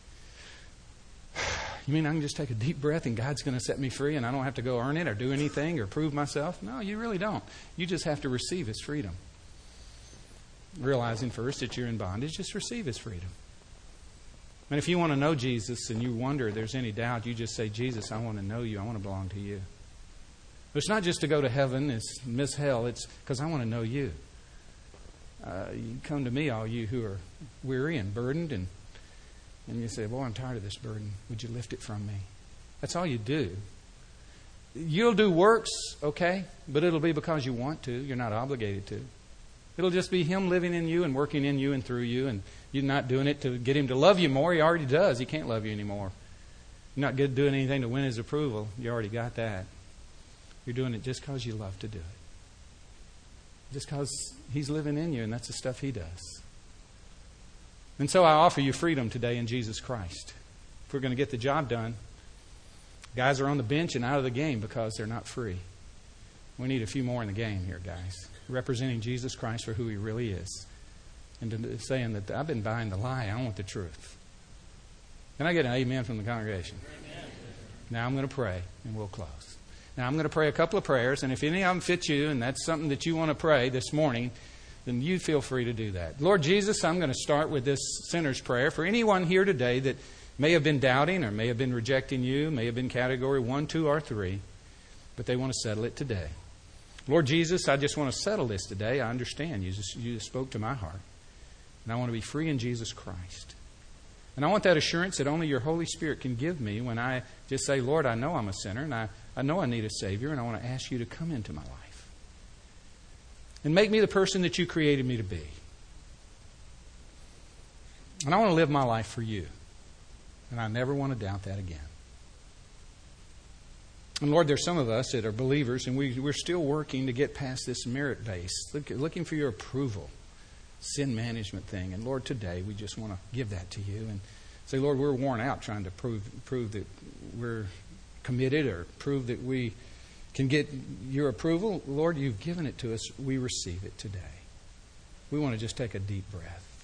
You mean I can just take a deep breath and God's going to set me free and I don't have to go earn it or do anything or prove myself? No, you really don't. You just have to receive His freedom. Realizing first that you're in bondage, just receive His freedom. And if you want to know Jesus and you wonder if there's any doubt, you just say, Jesus, I want to know you. I want to belong to you. But it's not just to go to heaven, it's miss hell. It's because I want to know you. Uh, you come to me, all you who are weary and burdened, and and you say, boy, I'm tired of this burden. Would you lift it from me? That's all you do. You'll do works, okay, but it'll be because you want to. You're not obligated to. It'll just be Him living in you and working in you and through you, and you're not doing it to get Him to love you more. He already does. He can't love you anymore. You're not doing anything to win His approval. You already got that. You're doing it just because you love to do it. Just because He's living in you, and that's the stuff He does. And so I offer you freedom today in Jesus Christ. If we're going to get the job done, guys are on the bench and out of the game because they're not free. We need a few more in the game here, guys. Representing Jesus Christ for who He really is. And to, saying that I've been buying the lie, I want the truth. Can I get an amen from the congregation? Amen. Now I'm going to pray and we'll close. Now I'm going to pray a couple of prayers, and if any of them fit you and that's something that you want to pray this morning, then you feel free to do that. Lord Jesus, I'm going to start with this sinner's prayer. For anyone here today that may have been doubting or may have been rejecting you, may have been category one, two, or three, but they want to settle it today. Lord Jesus, I just want to settle this today. I understand. You just, you just spoke to my heart. And I want to be free in Jesus Christ. And I want that assurance that only your Holy Spirit can give me when I just say, Lord, I know I'm a sinner, and I, I know I need a Savior, and I want to ask you to come into my life. And make me the person that you created me to be. And I want to live my life for you. And I never want to doubt that again. And Lord, there's some of us that are believers, and we, we're still working to get past this merit base, look, looking for your approval, sin management thing. And Lord, today we just want to give that to you and say, Lord, we're worn out trying to prove prove that we're committed or prove that we can get your approval. Lord, you've given it to us. We receive it today. We want to just take a deep breath.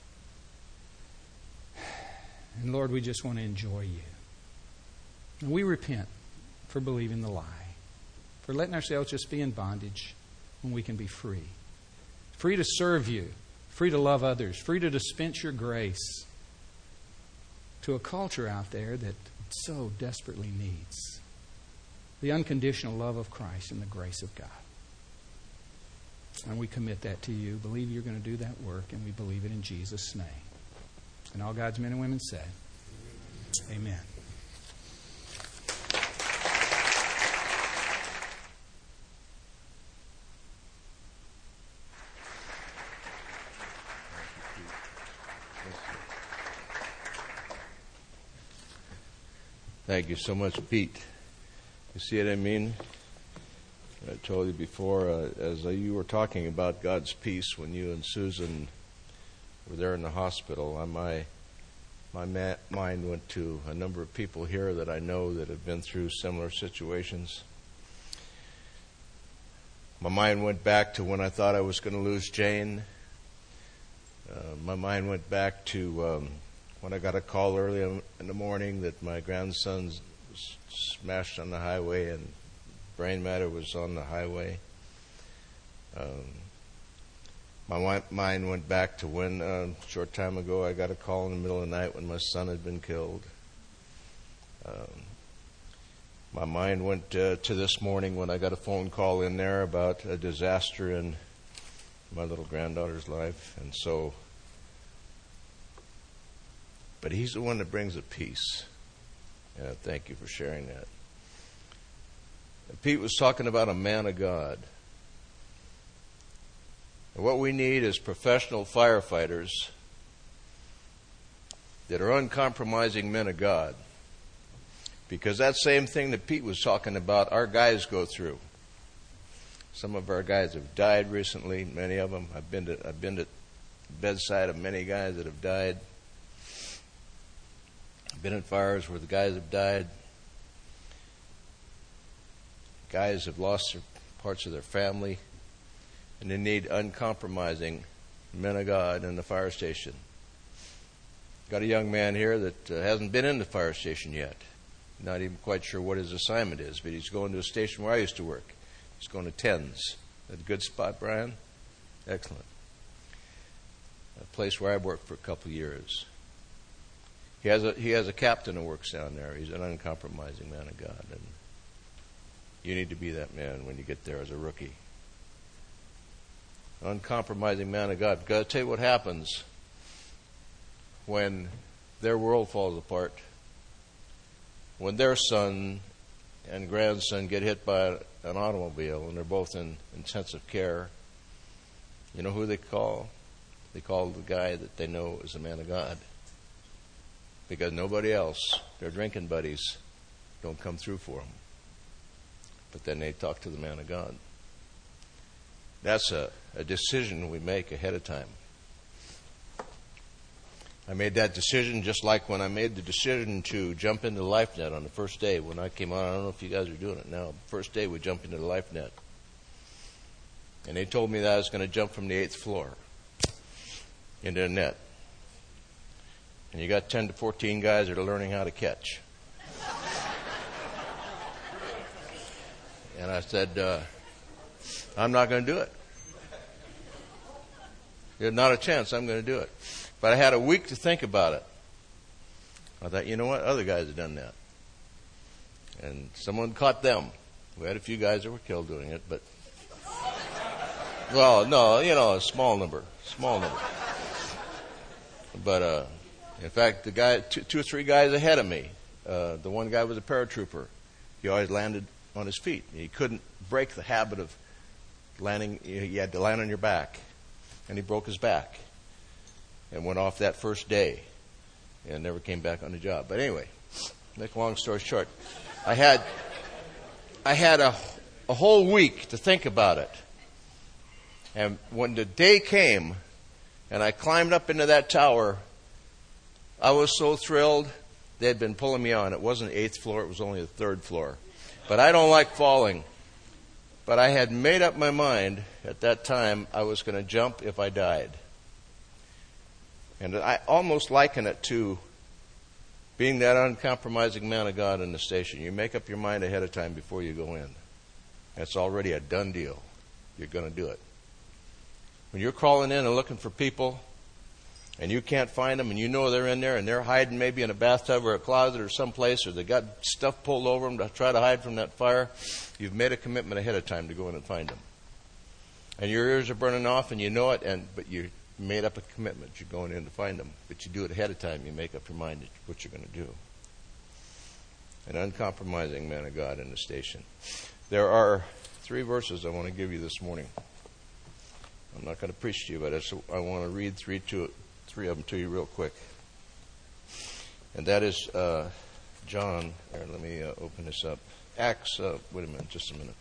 And Lord, we just want to enjoy you. And we repent for believing the lie, for letting ourselves just be in bondage when we can be free. Free to serve you, free to love others, free to dispense your grace to a culture out there that so desperately needs the unconditional love of Christ and the grace of God. And we commit that to you, believe you're going to do that work, and we believe it in Jesus' name. And all God's men and women said, amen. Thank you so much, Pete. You see what I mean? I told you before, uh, as uh, you were talking about God's peace when you and Susan were there in the hospital, uh, my my ma- mind went to a number of people here that I know that have been through similar situations. My mind went back to when I thought I was going to lose Jane. Uh, my mind went back to um, when I got a call early in the morning that my grandson was smashed on the highway and brain matter was on the highway. Um, my mind went back to when, uh, a short time ago, I got a call in the middle of the night when my son had been killed. Um, my mind went uh, to this morning when I got a phone call in there about a disaster in my little granddaughter's life. And so But He's the one that brings the peace. And I thank you for sharing that. And Pete was talking about a man of God. And what we need is professional firefighters that are uncompromising men of God. Because that same thing that Pete was talking about, our guys go through. Some of our guys have died recently, many of them. I've been to, I've been to the bedside of many guys that have died. I've been in fires where the guys have died. Guys have lost their, parts of their family. And they need uncompromising men of God in the fire station. Got a young man here that uh, hasn't been in the fire station yet. Not even quite sure what his assignment is, but he's going to a station where I used to work. He's going to Tens. That's a good spot, Brian? Excellent. A place where I worked for a couple of years. He has a he has a captain who works down there. He's an uncompromising man of God, and you need to be that man when you get there as a rookie. Uncompromising man of God. Because I'll tell you what happens when their world falls apart, when their son and grandson get hit by an automobile and they're both in intensive care. You know who they call? They call the guy that they know is a man of God. Because nobody else, their drinking buddies, don't come through for them. But then they talk to the man of God. That's a, a decision we make ahead of time. I made that decision just like when I made the decision to jump into the LifeNet on the first day when I came on. I don't know if you guys are doing it now. First day we jumped into the LifeNet. And they told me that I was going to jump from the eighth floor into the net. And you got ten to fourteen guys that are learning how to catch. And I said, uh, I'm not going to do it. There's not a chance I'm going to do it. But I had a week to think about it. I thought, you know what? Other guys have done that. And someone caught them. We had a few guys that were killed doing it, but... Well, no, you know, a small number. Small number. But, uh, in fact, the guy, two, two or three guys ahead of me, uh, the one guy was a paratrooper. He always landed on his feet. He couldn't break the habit of landing. He had to land on your back. And he broke his back. And went off that first day. And never came back on the job. But anyway, make a long story short. I had, I had a, a whole week to think about it. And when the day came, and I climbed up into that tower, I was so thrilled. They had been pulling me on. It wasn't the eighth floor, it was only the third floor. But I don't like falling. But I had made up my mind at that time I was going to jump if I died. And I almost liken it to being that uncompromising man of God in the station. You make up your mind ahead of time before you go in. It's already a done deal. You're going to do it. When you're crawling in and looking for people, and you can't find them, and you know they're in there, and they're hiding maybe in a bathtub or a closet or someplace, or they got stuff pulled over them to try to hide from that fire, you've made a commitment ahead of time to go in and find them. And your ears are burning off, and you know it, and but you made up a commitment. You're going in to find them, but you do it ahead of time. You make up your mind what you're going to do. An uncompromising man of God in the station. There are three verses I want to give you this morning. I'm not going to preach to you, but I want to read three, to, three of them to you real quick. And that is uh, John. Here, let me uh, open this up. Acts, uh, wait a minute, just a minute.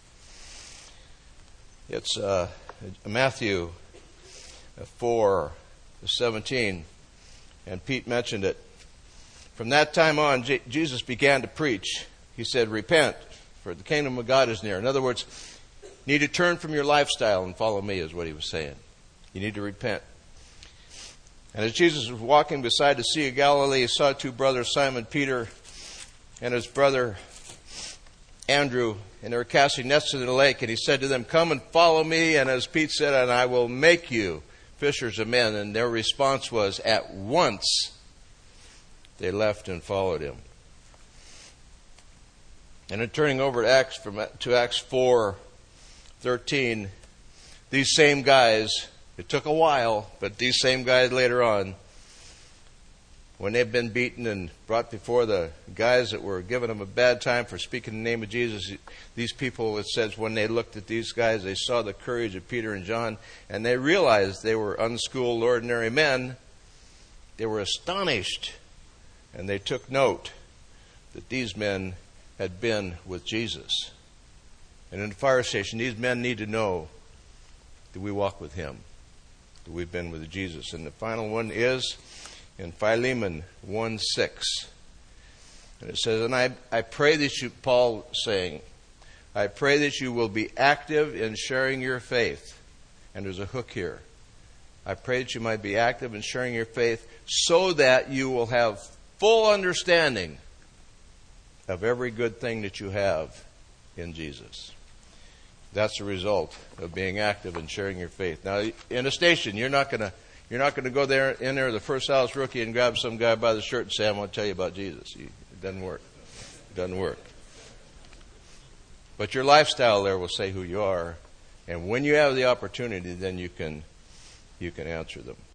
It's uh, Matthew four, seventeen, and Pete mentioned it. From that time on, J- Jesus began to preach. He said, repent, for the kingdom of God is near. In other words, you need to turn from your lifestyle and follow me, is what he was saying. You need to repent. And as Jesus was walking beside the Sea of Galilee, he saw two brothers, Simon Peter and his brother Andrew, and they were casting nets into the lake. And he said to them, come and follow me. And as Pete said, and I will make you fishers of men. And their response was, at once they left and followed him. And in turning over to Acts, from, to Acts four thirteen, these same guys, it took a while, but these same guys later on when they've been beaten and brought before the guys that were giving them a bad time for speaking in the name of Jesus, these people, it says, when they looked at these guys, they saw the courage of Peter and John, and they realized they were unschooled, ordinary men. They were astonished, and they took note that these men had been with Jesus. And in the fire station, these men need to know that we walk with Him, that we've been with Jesus. And the final one is in Philemon one six. And it says, and I, I pray that you, Paul saying, I pray that you will be active in sharing your faith. And there's a hook here. I pray that you might be active in sharing your faith so that you will have full understanding of every good thing that you have in Jesus. That's the result of being active and sharing your faith. Now, in a station, you're not going to you're not going to go there in there the first house rookie and grab some guy by the shirt and say, "I'm going to tell you about Jesus." It doesn't work. It doesn't work. But your lifestyle there will say who you are, and when you have the opportunity, then you can you can answer them.